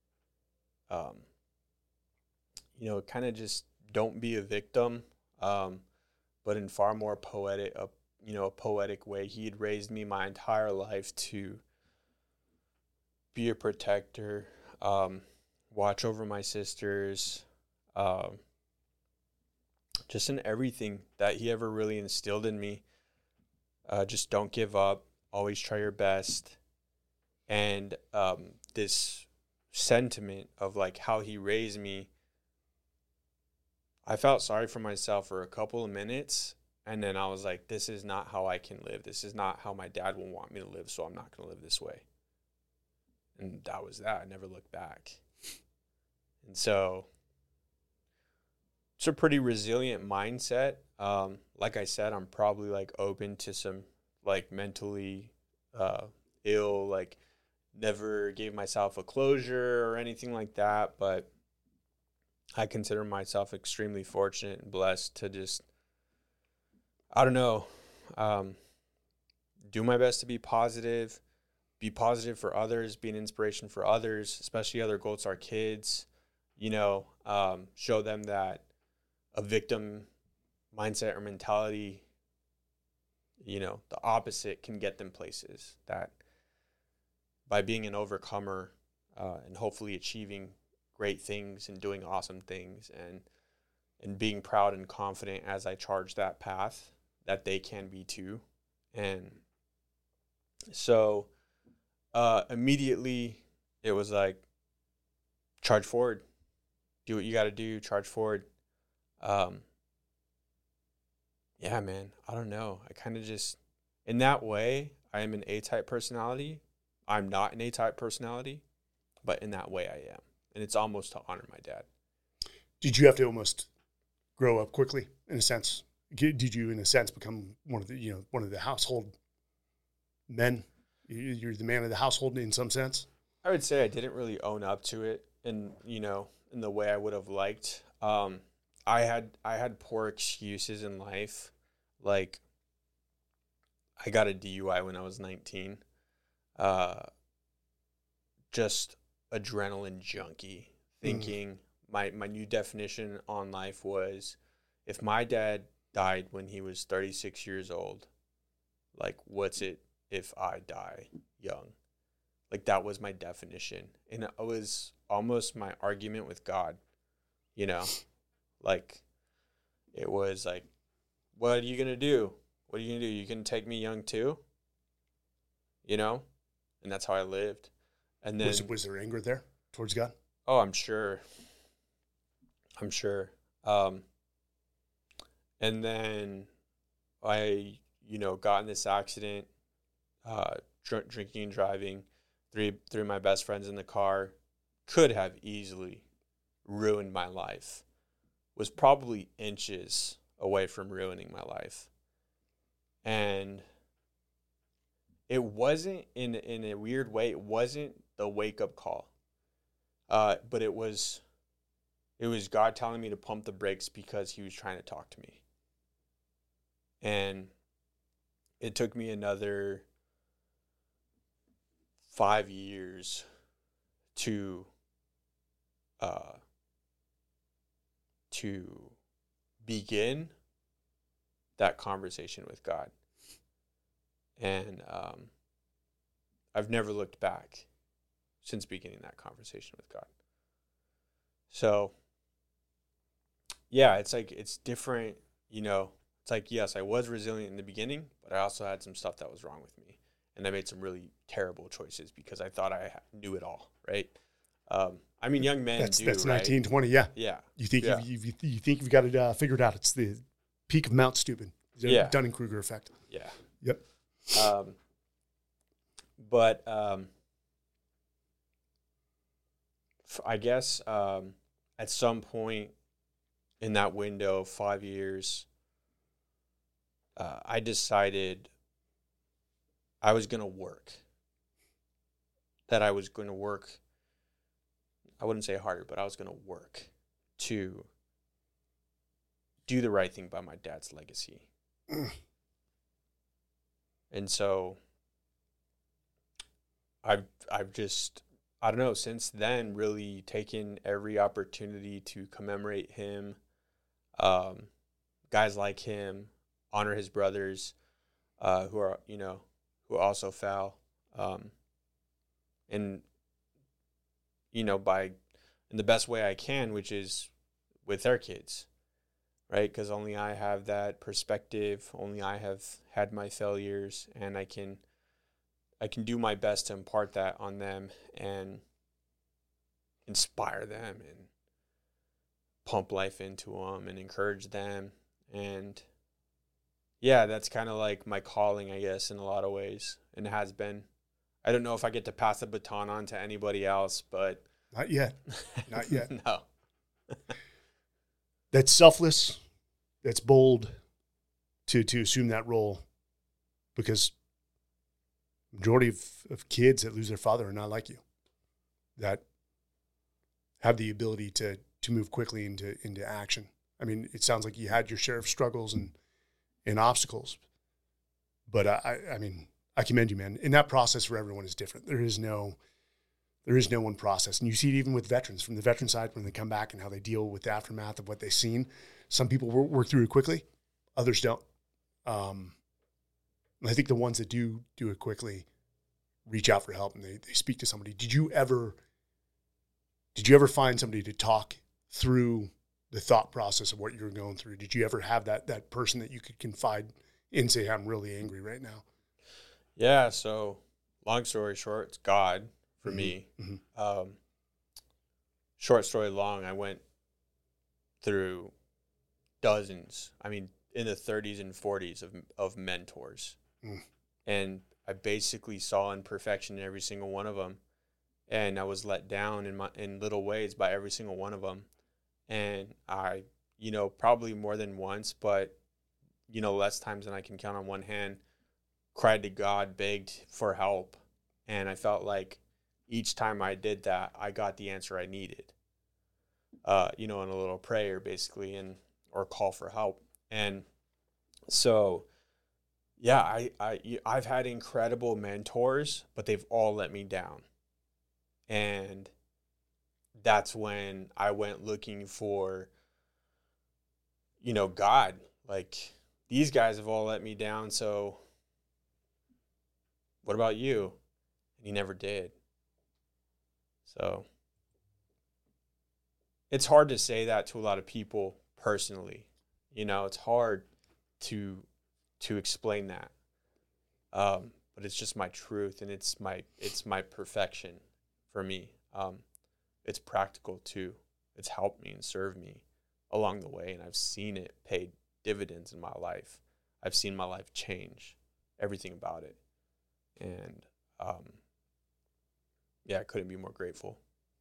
kind of just don't be a victim, but in far more poetic, a poetic way. He had raised me my entire life to be a protector, watch over my sisters, just in everything that he ever really instilled in me. Just don't give up, always try your best. And this sentiment of like how he raised me, I felt sorry for myself for a couple of minutes, And then I was like, this is not how I can live. This is not how my dad will want me to live, so I'm not going to live this way. And that was that. I never looked back. And so it's a pretty resilient mindset. Like I said, I'm probably like open to some like mentally ill, like never gave myself a closure or anything like that. But I consider myself extremely fortunate and blessed to just, I don't know, do my best to be positive for others, be an inspiration for others, especially other Gold Star kids, you know, show them that a victim mindset or mentality, you know, the opposite can get them places, that by being an overcomer and hopefully achieving great things and doing awesome things and being proud and confident as I charge that path, that they can be too. And so immediately it was like, charge forward, do what you got to do, charge forward. Yeah, man, I don't know. I kind of just, in that way, I am an A-type personality. I'm not an A-type personality, but in that way I am. And it's almost to honor my dad. Did you have to almost grow up quickly in a sense? Did you, in a sense, become one of the household men? You're the man of the household in some sense? I would say I didn't really own up to it in the way I would have liked. I had poor excuses in life. Like, I got a DUI when I was 19. Just adrenaline junkie, thinking my new definition on life was, if my dad died when he was 36 years old, like, what's it if I die young? Like, that was my definition. And it was almost my argument with God, you know? Like, it was like, what are you going to do? What are you going to do? You can take me young too? You know? And that's how I lived. And then, was there anger there towards God? Oh, I'm sure. And then I, got in this accident, drinking and driving. Three of my best friends in the car, could have easily ruined my life. Was probably inches away from ruining my life. And it wasn't, in a weird way, it wasn't the wake-up call. But it was God telling me to pump the brakes because he was trying to talk to me. And it took me another 5 years to begin that conversation with God. And I've never looked back since beginning that conversation with God. So, yeah, it's like, it's different, It's like, yes, I was resilient in the beginning, but I also had some stuff that was wrong with me. And I made some really terrible choices because I thought I knew it all, right? I mean, young men that's do, That's right? 1920, yeah. Yeah. You think Yeah. you think you've got it figured out. It's the peak of Mount Stupid. Yeah. Dunning-Kruger effect. Yeah. Yep. But I guess at some point in that window of 5 years, I decided I was going to work. That I was going to work, I wouldn't say harder, but I was going to work to do the right thing by my dad's legacy. And so I've just, I don't know, since then really taken every opportunity to commemorate him, guys like him, honor his brothers, who are, who also fell, and, in the best way I can, which is with their kids, right? Because only I have that perspective, only I have had my failures, and I can do my best to impart that on them and inspire them and pump life into them and encourage them. And yeah, that's kind of like my calling, I guess, in a lot of ways, and has been. I don't know if I get to pass the baton on to anybody else, but Not yet. Not yet. No. That's selfless. That's bold to assume that role, because majority of kids that lose their father are not like you, that have the ability to move quickly into action. I mean, it sounds like you had your share of struggles and obstacles, but I mean, I commend you, man. And that process for everyone is different. There is no one process. And you see it even with veterans, from the veteran side, when they come back and how they deal with the aftermath of what they've seen. Some people work through it quickly, others don't. I think the ones that do it quickly reach out for help and they speak to somebody. Did you ever find somebody to talk through the thought process of what you were going through? Did you ever have that person that you could confide in, say, I'm really angry right now? Yeah, so long story short, it's God for me. Mm-hmm. Short story long, I went through dozens, I mean, in the 30s and 40s of mentors. And I basically saw imperfection in every single one of them. And I was let down in little ways by every single one of them. And I, probably more than once, but, less times than I can count on one hand, cried to God, begged for help. And I felt like each time I did that, I got the answer I needed, in a little prayer basically, or call for help. And so, yeah, I've had incredible mentors, but they've all let me down. And that's when I went looking for, God. Like, these guys have all let me down, so what about you? And he never did. So it's hard to say that to a lot of people personally. It's hard to explain that. But it's just my truth, and it's my perfection for me. It's practical too. It's helped me and served me along the way, and I've seen it pay dividends in my life. I've seen my life change, everything about it. And I couldn't be more grateful.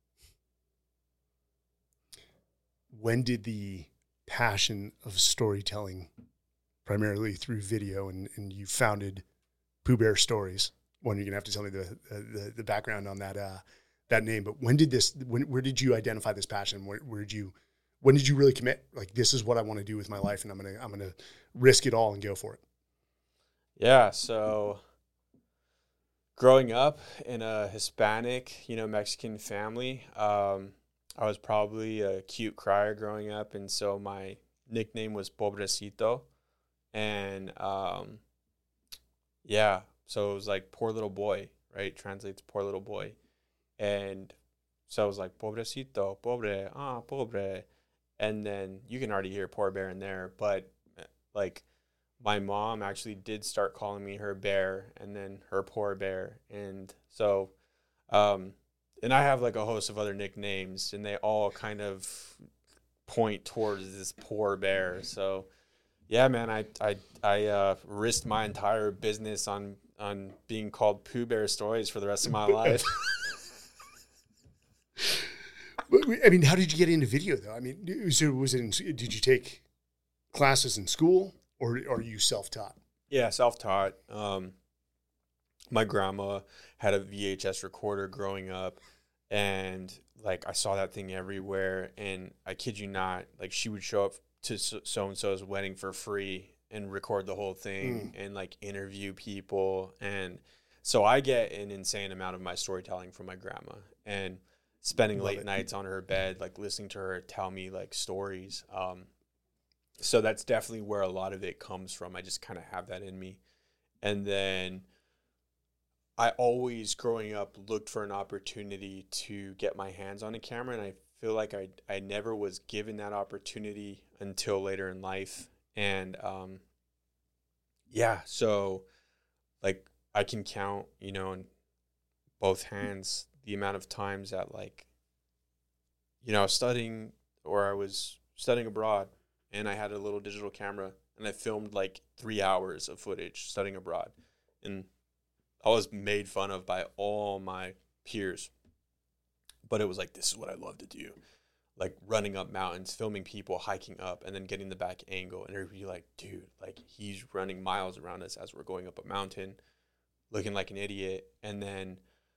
When did the passion of storytelling, primarily through video, and you founded Pooh Bear Stories? One, you're gonna have to tell me the background on that name. But where did you identify this passion? When did you really commit? Like, this is what I want to do with my life, and I'm gonna risk it all and go for it. Yeah. So, growing up in a Hispanic, Mexican family, I was probably a cute crier growing up, and so my nickname was Pobrecito, and so it was like poor little boy, right? Translates poor little boy, and so I was like Pobrecito, pobre, and then you can already hear poor bear in there, but like my mom actually did start calling me her bear, and then her poor bear, and so and I have like a host of other nicknames, and they all kind of point towards this poor bear. So, yeah, man, I risked my entire business on being called Pooh Bear Stories for the rest of my life. I mean, how did you get into video though? I mean, did you take classes in school, or are you self-taught? Yeah, self-taught. My grandma had a VHS recorder growing up, and like I saw that thing everywhere, and I kid you not, like she would show up to so-and-so's wedding for free and record the whole thing and like interview people. And so I get an insane amount of my storytelling from my grandma, and spending late nights on her bed, like listening to her tell me like stories. So that's definitely where a lot of it comes from. I just kind of have that in me. And then I always, growing up, looked for an opportunity to get my hands on a camera, and I feel like I never was given that opportunity until later in life. And so like I can count, in both hands the amount of times that like, I was studying abroad, and I had a little digital camera, and I filmed like 3 hours of footage studying abroad. And I was made fun of by all my peers. But it was like, this is what I love to do. Like running up mountains, filming people hiking up, and then getting the back angle. And everybody like, dude, like he's running miles around us as we're going up a mountain, looking like an idiot. And then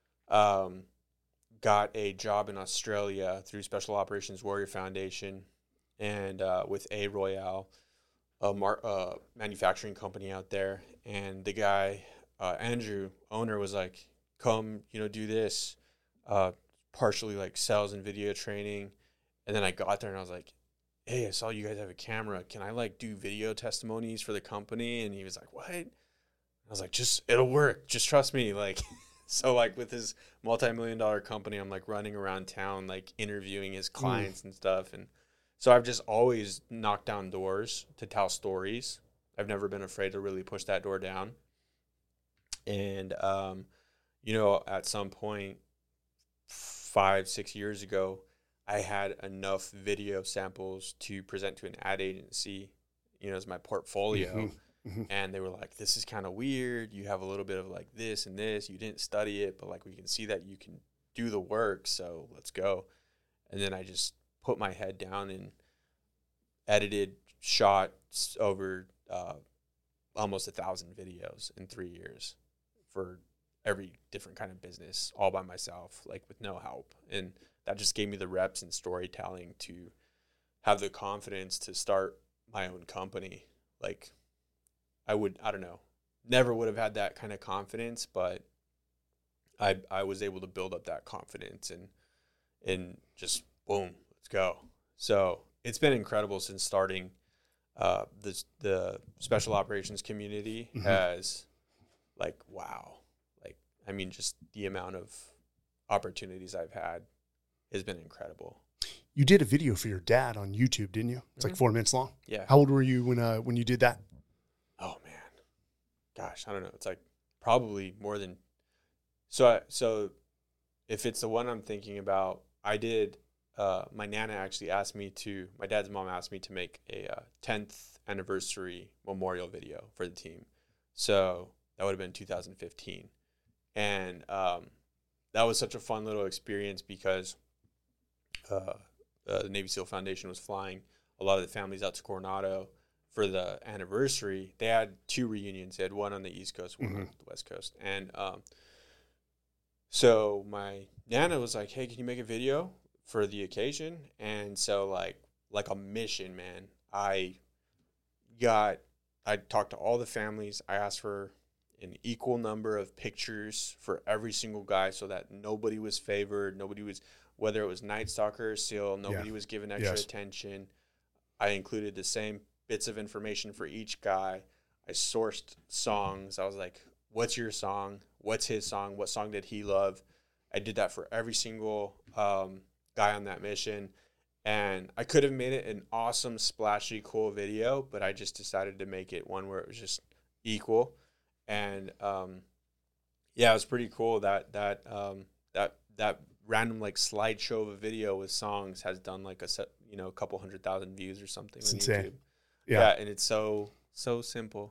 got a job in Australia through Special Operations Warrior Foundation and with A Royale, a manufacturing company out there. And the guy, Andrew, owner, was like, come, do this, partially like sales and video training. And then I got there and I was like, hey, I saw you guys have a camera. Can I like do video testimonies for the company? And he was like, what? I was like, it'll work. Just trust me. Like, so like with his multi-million-dollar company, I'm like running around town, like interviewing his clients and stuff. And so I've just always knocked down doors to tell stories. I've never been afraid to really push that door down. And, at some point 5-6 years ago, I had enough video samples to present to an ad agency, as my portfolio. And they were like, this is kind of weird. You have a little bit of like this and this. You didn't study it, but like we can see that you can do the work. So let's go. And then I just put my head down and edited, shot over almost 1,000 videos in 3 years for every different kind of business, all by myself, like with no help. And that just gave me the reps and storytelling to have the confidence to start my own company. Like never would have had that kind of confidence, but I was able to build up that confidence and just boom, let's go. So it's been incredible since starting. The special operations community has like, wow. Like, I mean, just the amount of opportunities I've had has been incredible. You did a video for your dad on YouTube, didn't you? It's like 4 minutes long. Yeah. How old were you when you did that? Oh man, gosh, I don't know. It's like probably more than. So if it's the one I'm thinking about, I did. My Nana actually my dad's mom asked me to make a 10th anniversary memorial video for the team. So that would have been 2015. And that was such a fun little experience because the Navy SEAL Foundation was flying a lot of the families out to Coronado for the anniversary. They had 2 reunions. They had one on the East Coast, one on the West Coast. And so my Nana was like, hey, can you make a video for the occasion? And so like a mission, man, I talked to all the families. I asked for an equal number of pictures for every single guy so that nobody was favored. Whether it was Night Stalker or SEAL, nobody was given extra attention. I included the same bits of information for each guy. I sourced songs. I was like, what's your song? What's his song? What song did he love? I did that for every single guy on that mission. And I could have made it an awesome, splashy, cool video, but I just decided to make it one where it was just equal. And it was pretty cool that random like slideshow of a video with songs has done like a couple 100,000 views or something on YouTube. Yeah, and it's so simple,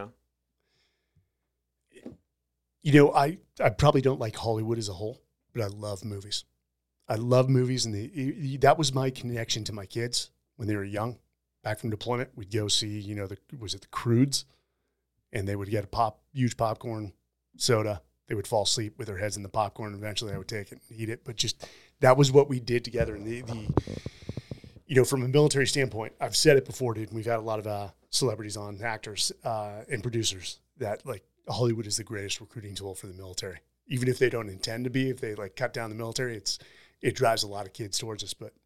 I probably don't like Hollywood as a whole, but I love movies. I love movies, and that was my connection to my kids when they were young. Back from deployment, we'd go see, the Croods, and they would get a huge popcorn soda. They would fall asleep with their heads in the popcorn. Eventually, I would take it and eat it. But just that was what we did together. And from a military standpoint, I've said it before, dude. We've had a lot of celebrities on, actors and producers that like Hollywood is the greatest recruiting tool for the military. Even if they don't intend to be, if they like cut down the military, it drives a lot of kids towards us. But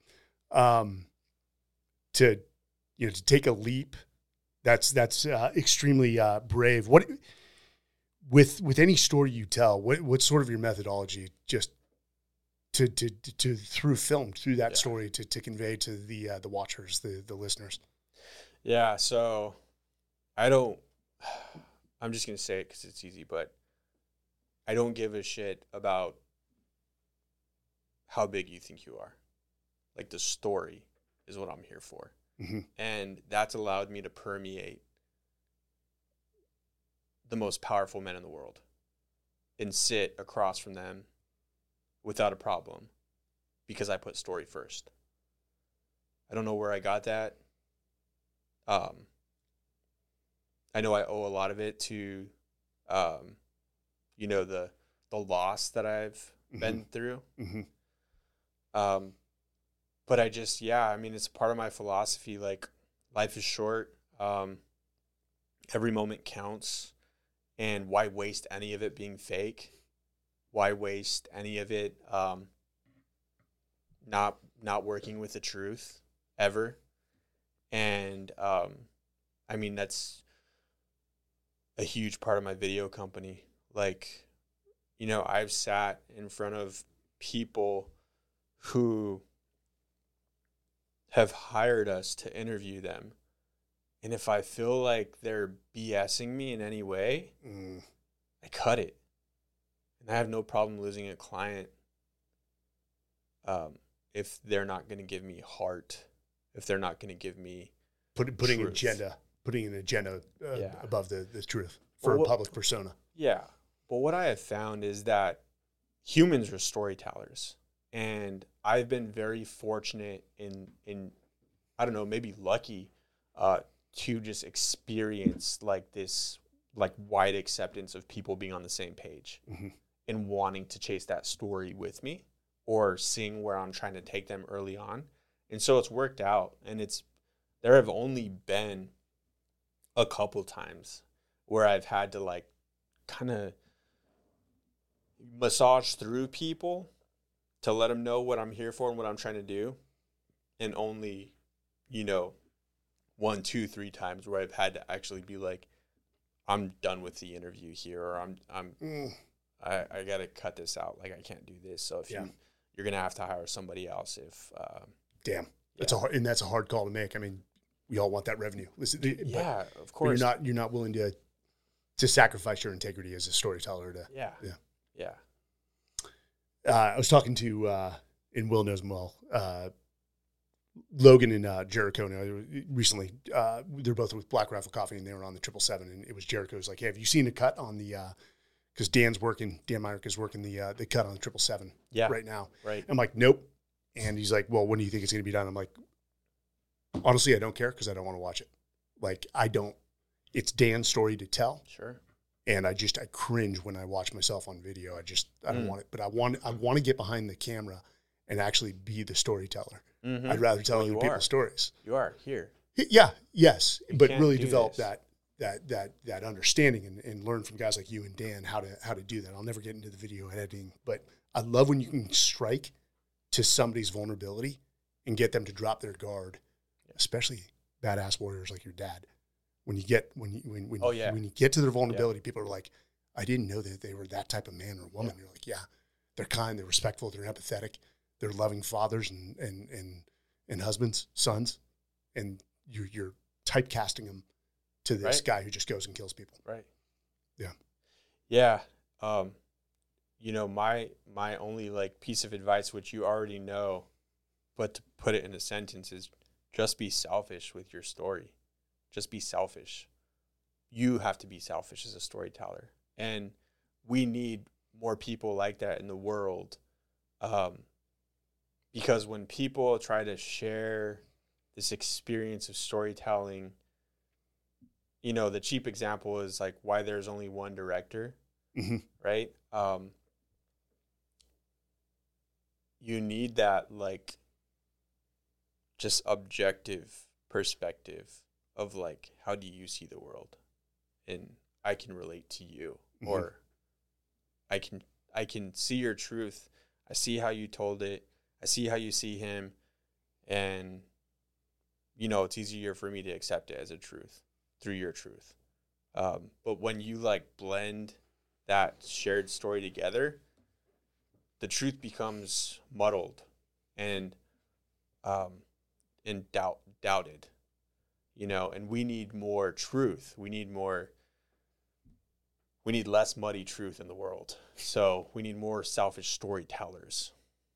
to take a leap, that's extremely brave. What with any story you tell, what's sort of your methodology just to through film, through that story to convey to the watchers, the listeners? Yeah, so I'm just going to say it because it's easy, but I don't give a shit about how big you think you are. Like the story is what I'm here for. And that's allowed me to permeate the most powerful men in the world and sit across from them without a problem because I put story first. I don't know where I got that. I know I owe a lot of it to, you know, the loss that I've been through. But I just, I mean, it's part of my philosophy. Like, life is short. Every moment counts. And why waste any of it being fake? Why waste any of it not working with the truth ever? And I mean, that's a huge part of my video company. Like, you know, I've sat in front of people who have hired us to interview them. And if I feel like they're BSing me in any way, I cut it. And I have no problem losing a client if they're not going to give me heart, if they're not going to give me putting an agenda above the truth for a public persona. Yeah. But what I have found is that humans are storytellers. And I've been very fortunate in I don't know, maybe lucky to just experience like this like wide acceptance of people being on the same page and wanting to chase that story with me or seeing where I'm trying to take them early on. And so it's worked out. And there have only been a couple times where I've had to like kind of massage through people to let them know what I'm here for and what I'm trying to do. And only, you know, 1, 2, 3 times where I've had to actually be like, I'm done with the interview here, or I got to cut this out. Like, I can't do this. So if you're going to have to hire somebody else if, that's a hard call to make. I mean, we all want that revenue. Listen, of course. But you're not willing to sacrifice your integrity as a storyteller I was talking to, and Will knows him well, Logan and Jericho recently. They're both with Black Rifle Coffee, and they were on the 777. And it was Jericho's like, "Hey, have you seen the cut on the?" Because Dan Myrick is working the cut on the 777 right now. Right. I'm like, "Nope." And he's like, "Well, when do you think it's going to be done?" I'm like, "Honestly, I don't care because I don't want to watch it. Like, I don't. It's Dan's story to tell. Sure. And I cringe when I watch myself on video. I don't want it, but I want to get behind the camera and actually be the storyteller. I'd rather tell other people's stories. You are here. Yeah. Yes. But really develop that understanding and learn from guys like you and Dan how to do that. I'll never get into the video editing, but I love when you can strike to somebody's vulnerability and get them to drop their guard, especially badass warriors like your dad. When you get to their vulnerability, people are like, I didn't know that they were that type of man or woman. You're like, they're kind, they're respectful, they're empathetic, they're loving fathers and husbands, sons, and you're typecasting them to this guy who just goes and kills people. Right. Yeah. Yeah. You know, my only like piece of advice, which you already know, but to put it in a sentence, is just be selfish with your story. Just be selfish. You have to be selfish as a storyteller. And we need more people like that in the world. Because when people try to share this experience of storytelling, you know, the cheap example is like why there's only one director, right? You need that like just objective perspective of like, how do you see the world? And I can relate to you, or I can see your truth. I see how you told it. I see how you see him. And, you know, it's easier for me to accept it as a truth through your truth. But when you like blend that shared story together, the truth becomes muddled and doubted. You know, and we need more truth. We need less muddy truth in the world. So we need more selfish storytellers.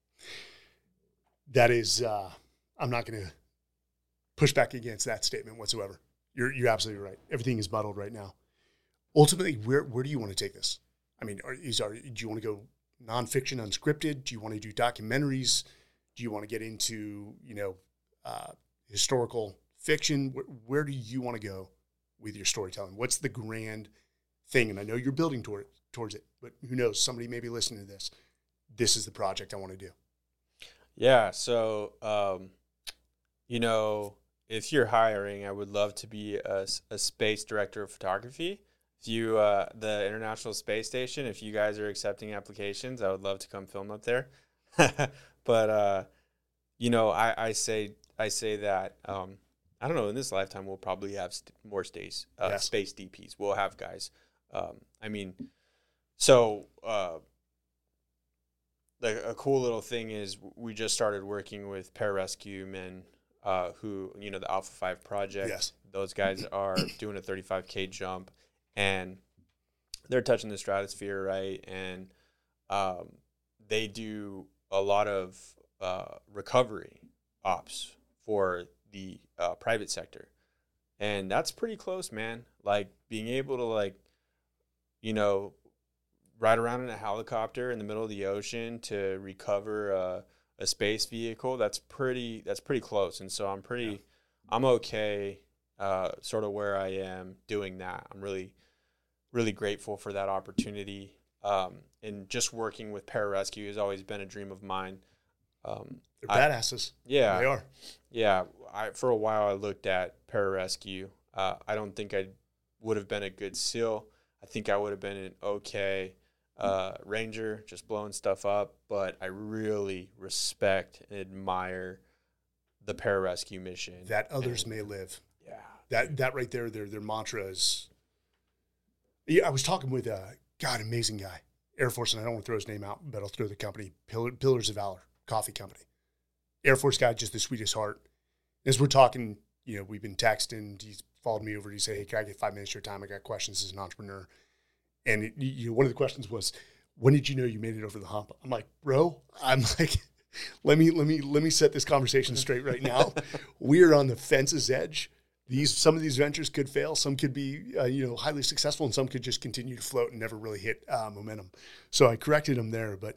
That is, I'm not going to push back against that statement whatsoever. You're absolutely right. Everything is muddled right now. ultimately, where do you want to take this? I mean, do you want to go nonfiction, unscripted? Do you want to do documentaries? Do you want to get into, historical fiction? Where do you want to go with your storytelling? What's the grand thing? And I know you're building towards it, but who knows? Somebody may be listening to this. This is the project I want to do. Yeah. So, if you're hiring, I would love to be a space director of photography. If you, the International Space Station, if you guys are accepting applications, I would love to come film up there. But, I say that, I don't know, in this lifetime, we'll probably have more space DPs. We'll have guys. A cool little thing is we just started working with pararescue men who, the Alpha 5 project. Yes. Those guys are doing a 35K jump, and they're touching the stratosphere, right? And they do a lot of recovery ops for the private sector. And that's pretty close, man. Like, being able to, ride around in a helicopter in the middle of the ocean to recover a space vehicle, that's pretty close. And so I'm okay sort of where I am doing that. I'm really, really grateful for that opportunity. And just working with pararescue has always been a dream of mine. They're badasses. Yeah. They are. Yeah. For a while, I looked at pararescue. I don't think I would have been a good SEAL. I think I would have been an okay ranger, just blowing stuff up. But I really respect and admire the pararescue mission. That others may live. Yeah. That right there, their mantra is. Yeah, I was talking with amazing guy, Air Force, and I don't want to throw his name out, but I'll throw the company, Pillars of Valor Coffee Company. Air Force guy, just the sweetest heart. As we're talking, we've been texting. He's followed me over. He said, "Hey, can I get 5 minutes of your time? I got questions as an entrepreneur." And one of the questions was, "When did you know you made it over the hump?" I'm like, "Bro, let me set this conversation straight right now. We are on the fence's edge. Some of these ventures could fail. Some could be, highly successful, and some could just continue to float and never really hit momentum." So I corrected him there, but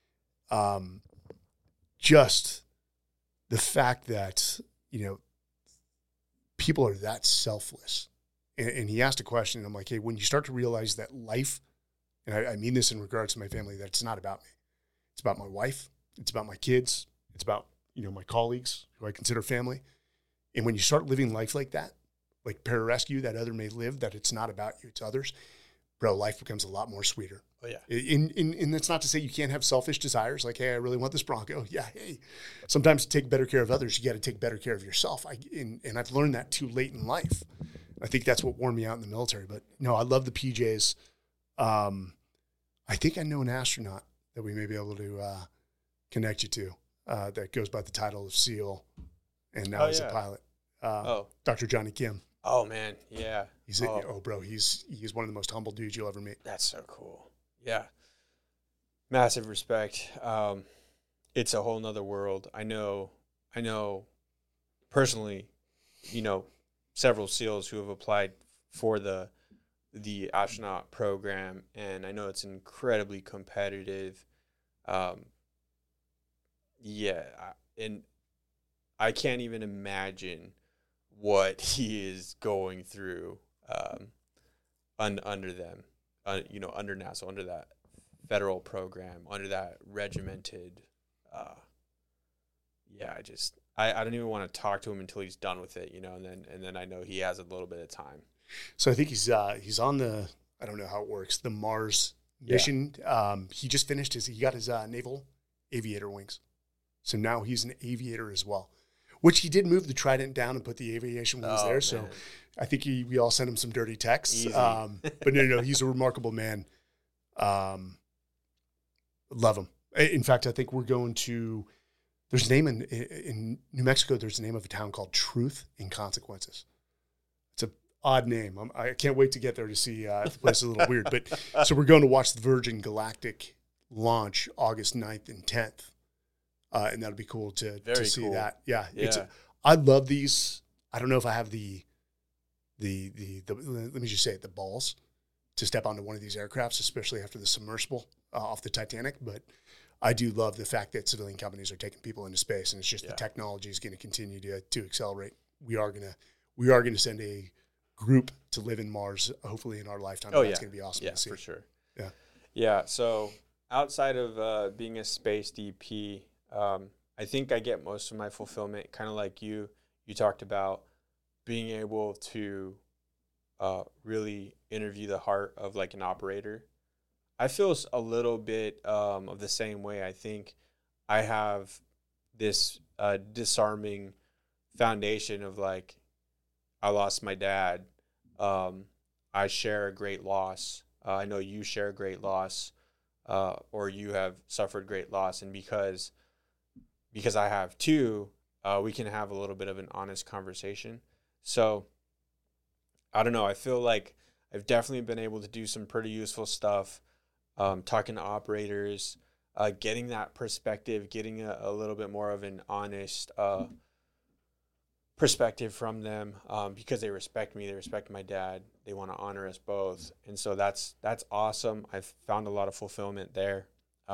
just the fact that, people are that selfless. And he asked a question, and I'm like, hey, when you start to realize that life, and I mean this in regards to my family, that it's not about me. It's about my wife. It's about my kids. It's about, my colleagues who I consider family. And when you start living life like that, like pararescue, that other may live, that it's not about you, it's others, bro, life becomes a lot more sweeter. Oh, yeah. And that's not to say you can't have selfish desires like, hey, I really want this Bronco. Yeah, hey, sometimes to take better care of others, you got to take better care of yourself. And I've learned that too late in life. I think that's what wore me out in the military. But, no, I love the PJs. I think I know an astronaut that we may be able to connect you to that goes by the title of SEAL, and now he's a pilot. Dr. Johnny Kim. Oh, man, yeah. He's one of the most humble dudes you'll ever meet. That's so cool. Yeah. Massive respect. It's a whole nother world. I know personally, several SEALs who have applied for the astronaut program, and I know it's incredibly competitive. And I can't even imagine what he is going through under them, under NASA, under that federal program, under that regimented. I don't even want to talk to him until he's done with it, and then I know he has a little bit of time. So I think he's on the, I don't know how it works, the Mars mission. Yeah. He just finished he got his naval aviator wings. So now he's an aviator as well, which he did move the Trident down and put the aviation wings there. Man. So I think we all sent him some dirty texts. But no, he's a remarkable man. Love him. In fact, I think we're going to, there's a name in New Mexico, there's a name of a town called Truth and Consequences. It's an odd name. I can't wait to get there to see if the place is a little weird. But so we're going to watch the Virgin Galactic launch August 9th and 10th. And that'll be cool to see that. Yeah. I love these. I don't know if I have the let me just say it, the balls to step onto one of these aircrafts, especially after the submersible off the Titanic. But I do love the fact that civilian companies are taking people into space, and it's just the technology is going to continue to accelerate. We are going to send a group to live in Mars, hopefully in our lifetime. That's going to be awesome to see. For sure. Yeah. Yeah. So outside of being a space DP, I think I get most of my fulfillment kind of like you talked about being able to really interview the heart of like an operator. I feel a little bit of the same way. I think I have this disarming foundation of like, I lost my dad. I share a great loss. I know you share a great loss, or you have suffered great loss. And because I have too, we can have a little bit of an honest conversation. So I don't know. I feel like I've definitely been able to do some pretty useful stuff, talking to operators, getting that perspective, getting a little bit more of an honest perspective from them, because they respect me, they respect my dad, they want to honor us both, and so that's awesome. I've found a lot of fulfillment there.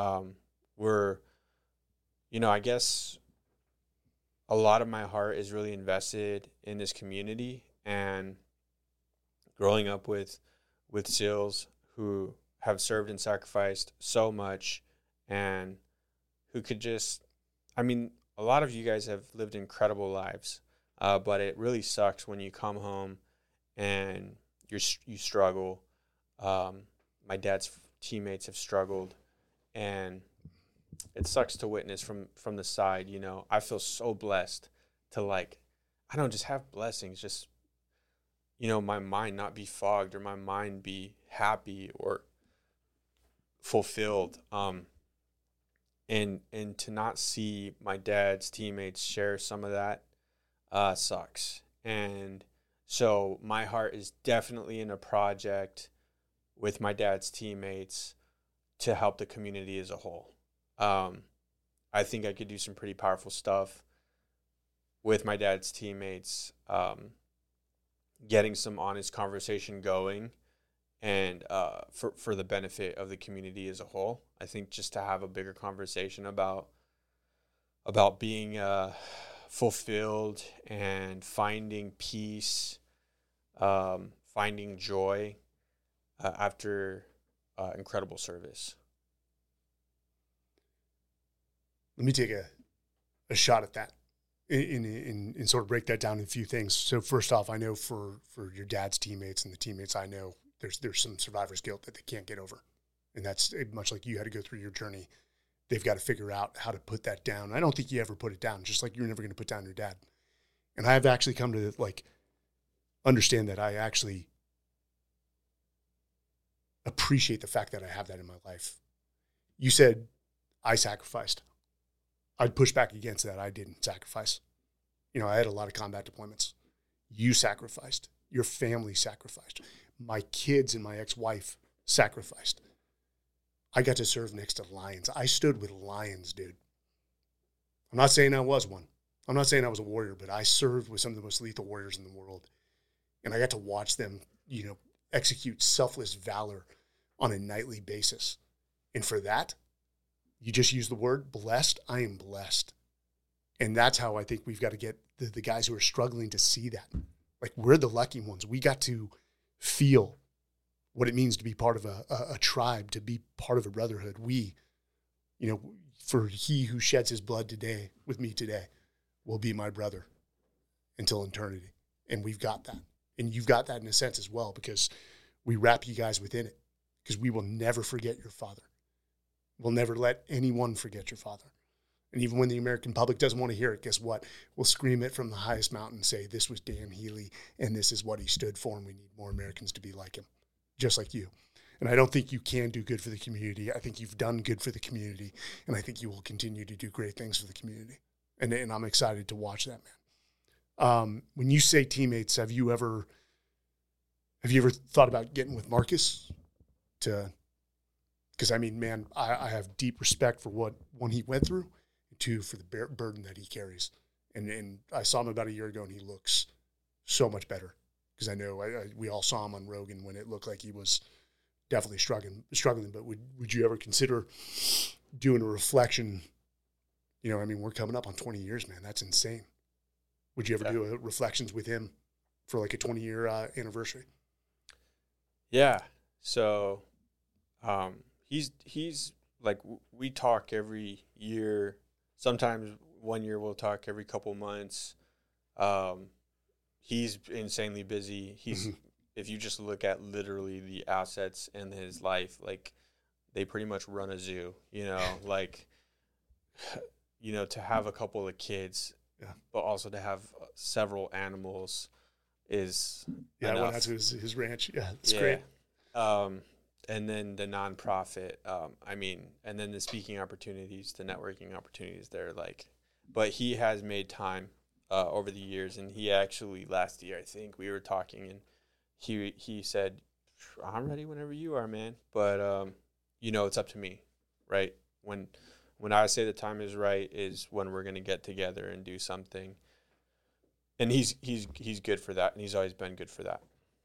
I guess a lot of my heart is really invested in this community, and growing up with SEALs who have served and sacrificed so much, and who could just, a lot of you guys have lived incredible lives. But it really sucks when you come home and you struggle. My dad's teammates have struggled, and it sucks to witness from the side. I feel so blessed to I don't just have blessings, just, my mind not be fogged or my mind be happy or fulfilled. And to not see my dad's teammates share some of that, sucks. And so my heart is definitely in a project with my dad's teammates to help the community as a whole. I think I could do some pretty powerful stuff with my dad's teammates, getting some honest conversation going, and for the benefit of the community as a whole. I think just to have a bigger conversation about being fulfilled and finding peace, finding joy after incredible service. Let me take a shot at that and sort of break that down in a few things. So first off, I know for your dad's teammates and the teammates I know, there's some survivor's guilt that they can't get over. And that's much like you had to go through your journey. They've got to figure out how to put that down. I don't think you ever put it down, just like you're never going to put down your dad. And I have actually come to understand that I actually appreciate the fact that I have that in my life. You said I sacrificed. I'd push back against that. I didn't sacrifice. I had a lot of combat deployments. You sacrificed. Your family sacrificed. My kids and my ex-wife sacrificed. I got to serve next to lions. I stood with lions, dude. I'm not saying I was one. I'm not saying I was a warrior, but I served with some of the most lethal warriors in the world. And I got to watch them, execute selfless valor on a nightly basis. And for that, you just use the word blessed. I am blessed. And that's how I think we've got to get the guys who are struggling to see that. We're the lucky ones. We got to feel what it means to be part of a tribe, to be part of a brotherhood. For he who sheds his blood today with me today will be my brother until eternity. And we've got that. And you've got that in a sense as well, because we wrap you guys within it, because we will never forget your father. We'll never let anyone forget your father. And even when the American public doesn't want to hear it, guess what? We'll scream it from the highest mountain and say, this was Dan Healy, and this is what he stood for, and we need more Americans to be like him, just like you. And I don't think you can do good for the community. I think you've done good for the community, and I think you will continue to do great things for the community. And I'm excited to watch that, man. When you say teammates, have you ever thought about getting with Marcus because I have deep respect for what he went through, and two, for the burden that he carries. And I saw him about a year ago, and he looks so much better, because I know we all saw him on Rogan when it looked like he was definitely struggling. But would you ever consider doing a reflection? You know, I mean, we're coming up on 20 years, man. That's insane. Would you ever do a reflections with him for like a 20-year anniversary? Yeah. So, he's like, we talk every year. Sometimes 1 year we'll talk every couple months. He's insanely busy. He's, if you just look at literally the assets in his life, like they pretty much run a zoo, you know, like, you know, to have a couple of kids, but also to have several animals is enough. Well, that's his ranch. Yeah, it's great. And then the nonprofit, I mean, and then the speaking opportunities, the networking opportunities there, like, but he has made time over the years. And he actually, last year, I think we were talking, and he said, I'm ready whenever you are, man. But, you know, it's up to me, right? When I say the time is right is when we're going to get together and do something. And he's good for that. And he's always been good for that.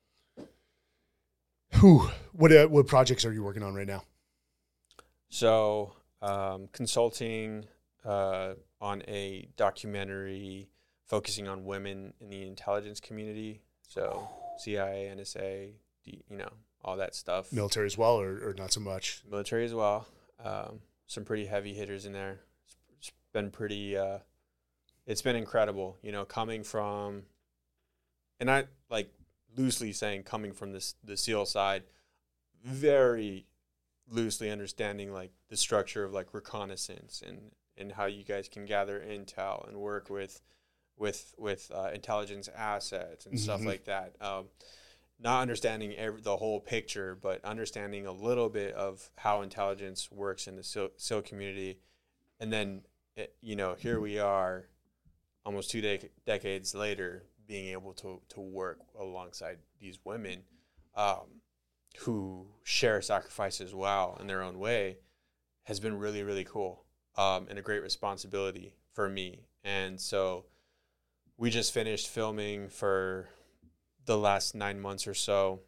What projects are you working on right now? So, consulting on a documentary focusing on women in the intelligence community. So, CIA, NSA, you know, all that stuff. Military as well, or not so much? Military as well. Some pretty heavy hitters in there. It's been pretty, it's been incredible, you know, coming from, and I like loosely saying coming from the SEAL side, very loosely understanding like the structure of like reconnaissance and how you guys can gather intel and work with intelligence assets and stuff like that. Not understanding the whole picture, but understanding a little bit of how intelligence works in the SEAL community. And then, you know, here we are almost 2 decades later, being able to work alongside these women who share sacrifice as well in their own way has been really, really cool and a great responsibility for me. And so we just finished filming for the last 9 months or so.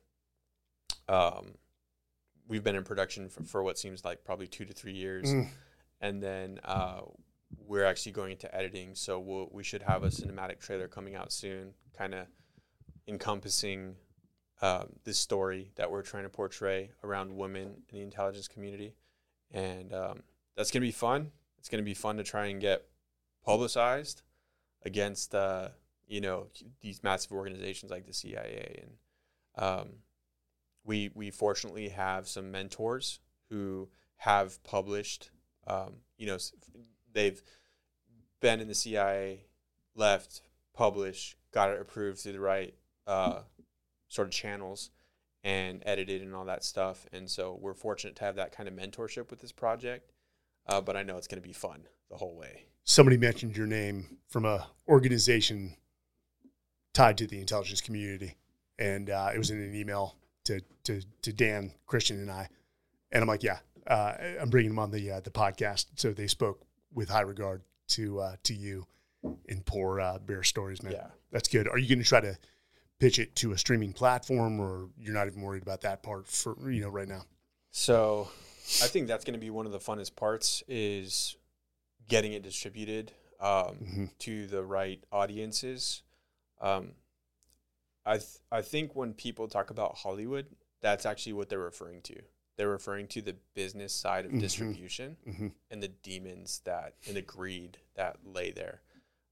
We've been in production for what seems like probably 2 to 3 years. And then we're actually going into editing. So we should have a cinematic trailer coming out soon, kind of encompassing this story that we're trying to portray around women in the intelligence community. And that's going to be fun. It's going to be fun to try and get publicized against you know, these massive organizations like the CIA. And we fortunately have some mentors who have published, you know, they've been in the CIA, left, published, got it approved through the right sort of channels and edited and all that stuff. And so we're fortunate to have that kind of mentorship with this project. But I know it's going to be fun the whole way. Somebody mentioned your name from a organization tied to the intelligence community, and it was in an email to Dan, Christian, and I. And I'm like, yeah, I'm bringing them on the podcast. So they spoke with high regard to you and pour bear stories, man. Yeah, that's good. Are you going to try to pitch it to a streaming platform, or you're not even worried about that part for, you know, right now? So I think that's going to be one of the funnest parts is getting it distributed to the right audiences. I think when people talk about Hollywood, that's actually what they're referring to. They're referring to the business side of distribution and the demons and the greed that lay there.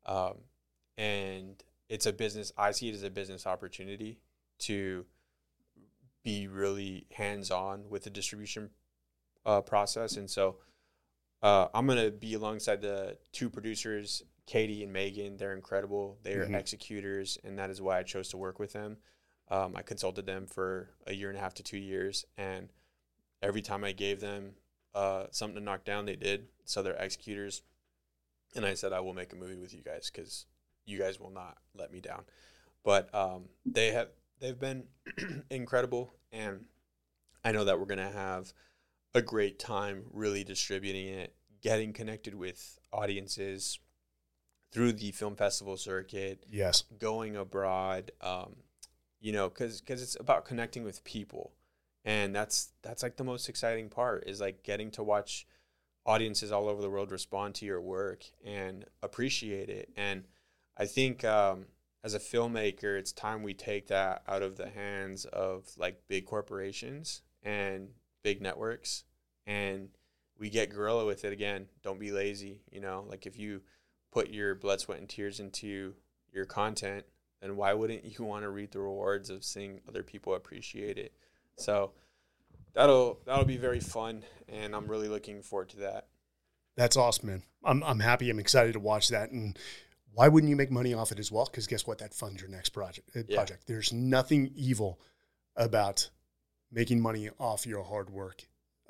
And it's a business. I see it as a business opportunity to be really hands-on with the distribution process. And so I'm going to be alongside the two producers, Katie and Megan. They're incredible. They are executors, and that is why I chose to work with them. I consulted them for 1.5 to 2 years, and every time I gave them something to knock down, they did. So they're executors. And I said, I will make a movie with you guys because you guys will not let me down. But they've been incredible, and I know that we're going to have a great time really distributing it, getting connected with audiences through the film festival circuit. Yes. Going abroad, you know, because it's about connecting with people And that's like the most exciting part, is like getting to watch audiences all over the world respond to your work and appreciate it. And I think as a filmmaker, it's time we take that out of the hands of like big corporations and big networks, and we get guerrilla with it again. Don't be lazy. You know, like if you put your blood, sweat, and tears into your content, then why wouldn't you want to reap the rewards of seeing other people appreciate it? So that'll be very fun, and I'm really looking forward to that. That's awesome, man. I'm happy. I'm excited to watch that. And why wouldn't you make money off it as well? Because guess what? That funds your next project. There's nothing evil about making money off your hard work.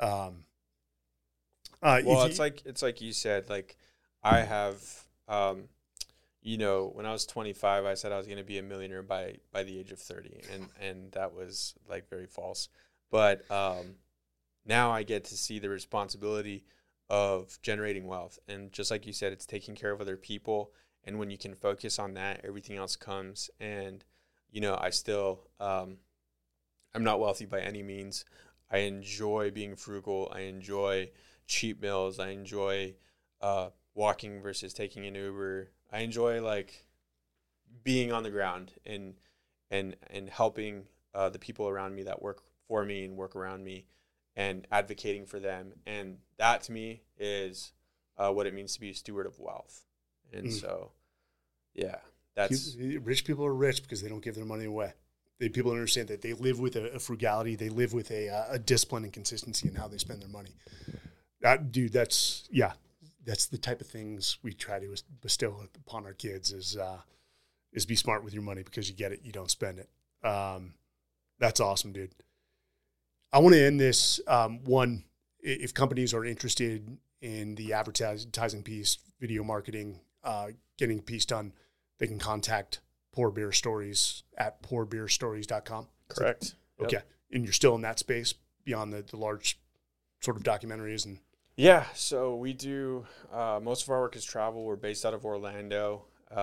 It's like you said. Like I have, you know, when I was 25, I said I was going to be a millionaire by the age of 30, and that was like very false. But now I get to see the responsibility of generating wealth, and just like you said, it's taking care of other people. And when you can focus on that, everything else comes. And you know, I still, I'm not wealthy by any means. I enjoy being frugal. I enjoy cheap meals. I enjoy walking versus taking an Uber. I enjoy like being on the ground and helping the people around me that work for me and work around me, and advocating for them. And that to me is what it means to be a steward of wealth. And so, yeah, that's rich people are rich because they don't give their money away. People understand that they live with a frugality. They live with a discipline and consistency in how they spend their money. That's the type of things we try to bestow upon our kids is be smart with your money, because you get it, you don't spend it. That's awesome, dude. I want to end this. One, if companies are interested in the advertising piece, video marketing, getting a piece done, they can contact Pour Beer Stories at pourbeerstories.com. correct. Okay. Yep. And you're still in that space beyond the large sort of documentaries and. Yeah. So we do, most of our work is travel. We're based out of Orlando.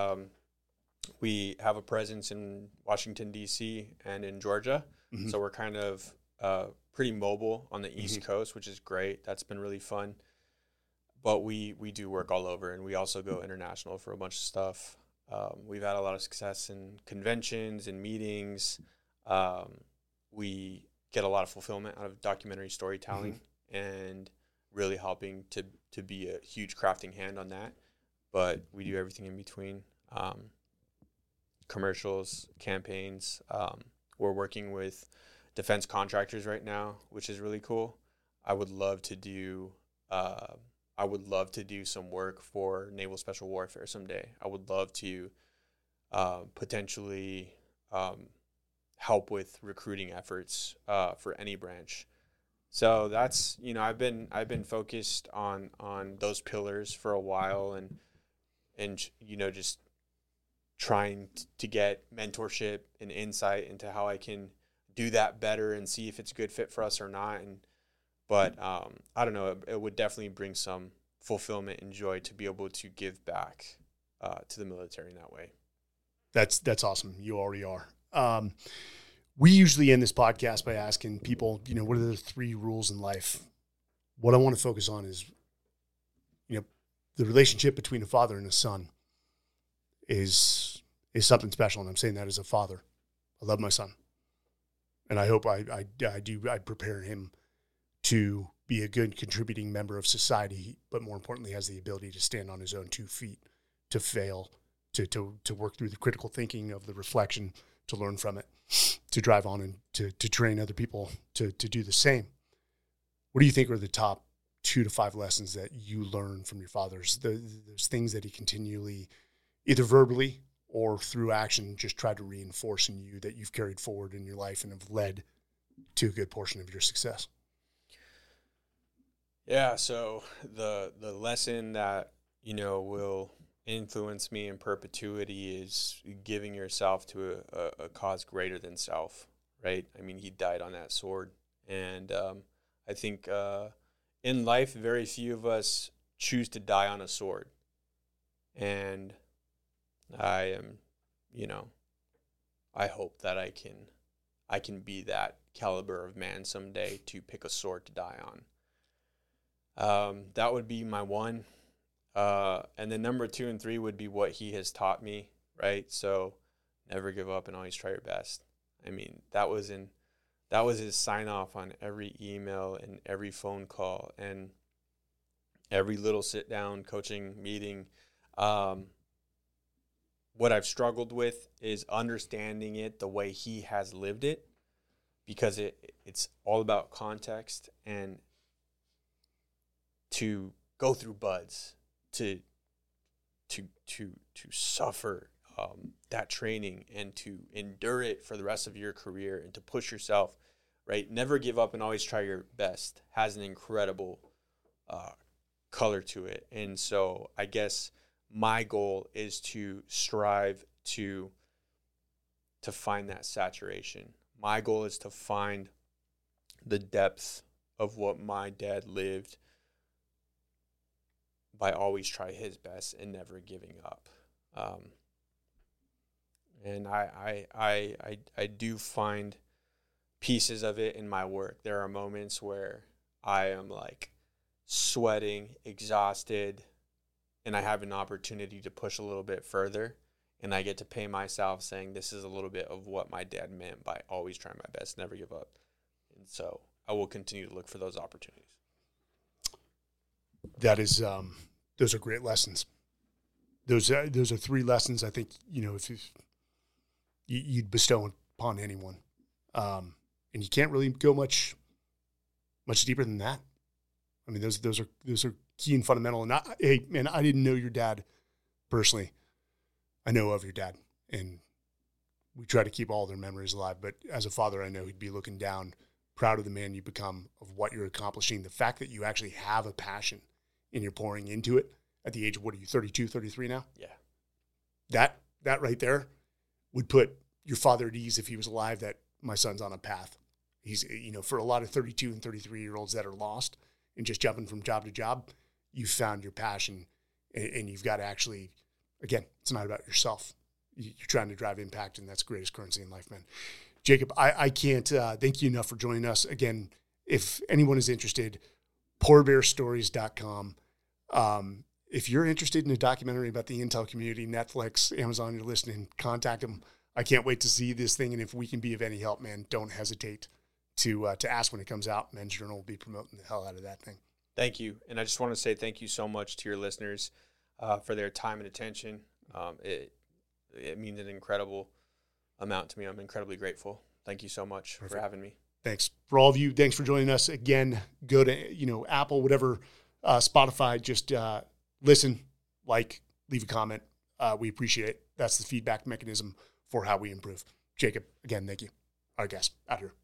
We have a presence in Washington, D.C. and in Georgia. Mm-hmm. So we're kind of pretty mobile on the East Coast, which is great. That's been really fun. But we do work all over, and we also go international for a bunch of stuff. We've had a lot of success in conventions and meetings. We get a lot of fulfillment out of documentary storytelling and really helping to be a huge crafting hand on that. But we do everything in between. Commercials, campaigns. We're working with defense contractors right now, which is really cool. I would love to do some work for Naval Special Warfare someday. I would love to potentially help with recruiting efforts for any branch. So that's, you know, I've been focused on those pillars for a while, and you know, just trying to get mentorship and insight into how I can do that better and see if it's a good fit for us or not. But I don't know, it would definitely bring some fulfillment and joy to be able to give back to the military in that way. That's awesome. You already are. We usually end this podcast by asking people, you know, what are the 3 rules in life? What I want to focus on is, you know, the relationship between a father and a son is something special. And I'm saying that as a father. I love my son. And I hope I prepare him to be a good contributing member of society, but more importantly, has the ability to stand on his own 2 feet, to fail, to work through the critical thinking of the reflection, to learn from it, to drive on and to train other people to do the same. What do you think are the top 2 to 5 lessons that you learn from your fathers? Those things that he continually, either verbally or through action, just tried to reinforce in you that you've carried forward in your life and have led to a good portion of your success? Yeah, so the lesson that, you know, will influence me in perpetuity is giving yourself to a cause greater than self, right? I mean, he died on that sword. And I think in life, very few of us choose to die on a sword. And I am, you know, I hope that I can be that caliber of man someday to pick a sword to die on. That would be my one. And then number 2 and 3 would be what he has taught me, right? So never give up and always try your best. I mean, that was his sign off on every email and every phone call and every little sit down coaching meeting. What I've struggled with is understanding it the way he has lived it, because it's all about context, and to go through buds, to suffer that training and to endure it for the rest of your career and to push yourself, right? Never give up and always try your best has an incredible color to it. And so I guess my goal is to strive to find that saturation. My goal is to find the depth of what my dad lived by always try his best and never giving up. And I do find pieces of it in my work. There are moments where I am like sweating, exhausted, and I have an opportunity to push a little bit further, and I get to pay myself saying this is a little bit of what my dad meant by always trying my best, never give up. And so I will continue to look for those opportunities. That is, those are great lessons. Those are 3 lessons I think, if you'd bestow upon anyone. And you can't really go much deeper than that. I mean, those are key and fundamental. And I didn't know your dad personally. I know of your dad, and we try to keep all their memories alive. But as a father, I know he'd be looking down, proud of the man you become, of what you're accomplishing. The fact that you actually have a passion and you're pouring into it at the age of, what are you, 32, 33 now? Yeah. That right there would put your father at ease if he was alive, that my son's on a path. He's, for a lot of 32 and 33-year-olds that are lost and just jumping from job to job, you've found your passion, and you've got to actually, again, it's not about yourself. You're trying to drive impact, and that's the greatest currency in life, man. Jacob, I can't thank you enough for joining us. Again, if anyone is interested, poorbearstories.com. If you're interested in a documentary about the Intel community, Netflix, Amazon, you're listening, contact them. I can't wait to see this thing, and if we can be of any help, man, don't hesitate to ask when it comes out. Men's Journal will be promoting the hell out of that thing. Thank you. And I just want to say thank you so much to your listeners for their time and attention. It means an incredible amount to me. I'm incredibly grateful. Thank you so much for having me. Thanks. For all of you, thanks for joining us. Again, go to, Apple, whatever, Spotify, just listen, leave a comment. We appreciate it. That's the feedback mechanism for how we improve. Jacob, again, thank you. Our guest, out here.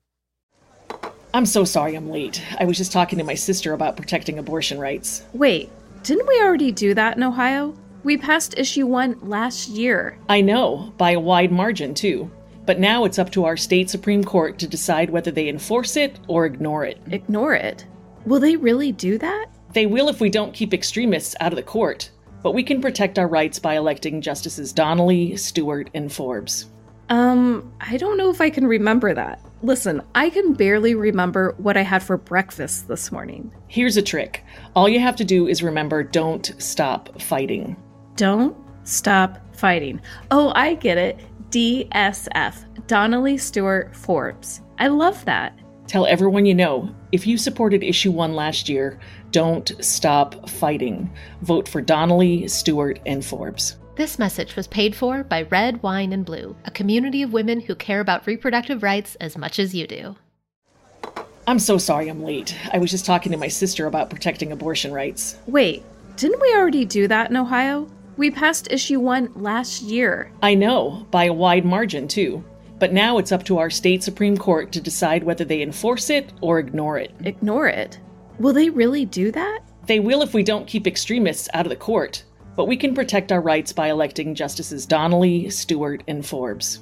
I'm so sorry I'm late. I was just talking to my sister about protecting abortion rights. Wait, didn't we already do that in Ohio? We passed issue 1 last year. I know, by a wide margin, too. But now it's up to our state Supreme Court to decide whether they enforce it or ignore it. Ignore it? Will they really do that? They will if we don't keep extremists out of the court. But we can protect our rights by electing Justices Donnelly, Stewart, and Forbes. I don't know if I can remember that. Listen, I can barely remember what I had for breakfast this morning. Here's a trick. All you have to do is remember, don't stop fighting. Don't stop fighting. Oh, I get it. DSF. Donnelly, Stewart, Forbes. I love that. Tell everyone you know, if you supported issue 1 last year, don't stop fighting. Vote for Donnelly, Stewart, and Forbes. This message was paid for by Red, Wine, and Blue, a community of women who care about reproductive rights as much as you do. I'm so sorry I'm late. I was just talking to my sister about protecting abortion rights. Wait, didn't we already do that in Ohio? We passed issue 1 last year. I know, by a wide margin, too. But now it's up to our state Supreme Court to decide whether they enforce it or ignore it. Ignore it? Will they really do that? They will if we don't keep extremists out of the court. But we can protect our rights by electing Justices Donnelly, Stewart, and Forbes.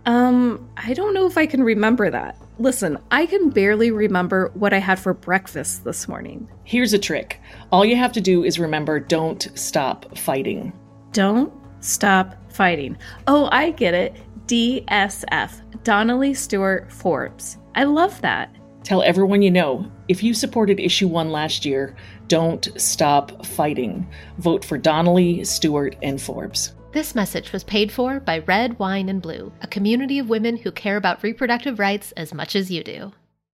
I don't know if I can remember that. Listen, I can barely remember what I had for breakfast this morning. Here's a trick. All you have to do is remember, don't stop fighting. Don't stop fighting. Oh, I get it. DSF, Donnelly Stewart Forbes. I love that. Tell everyone you know, if you supported issue 1 last year, don't stop fighting. Vote for Donnelly, Stewart, and Forbes. This message was paid for by Red, Wine, and Blue, a community of women who care about reproductive rights as much as you do.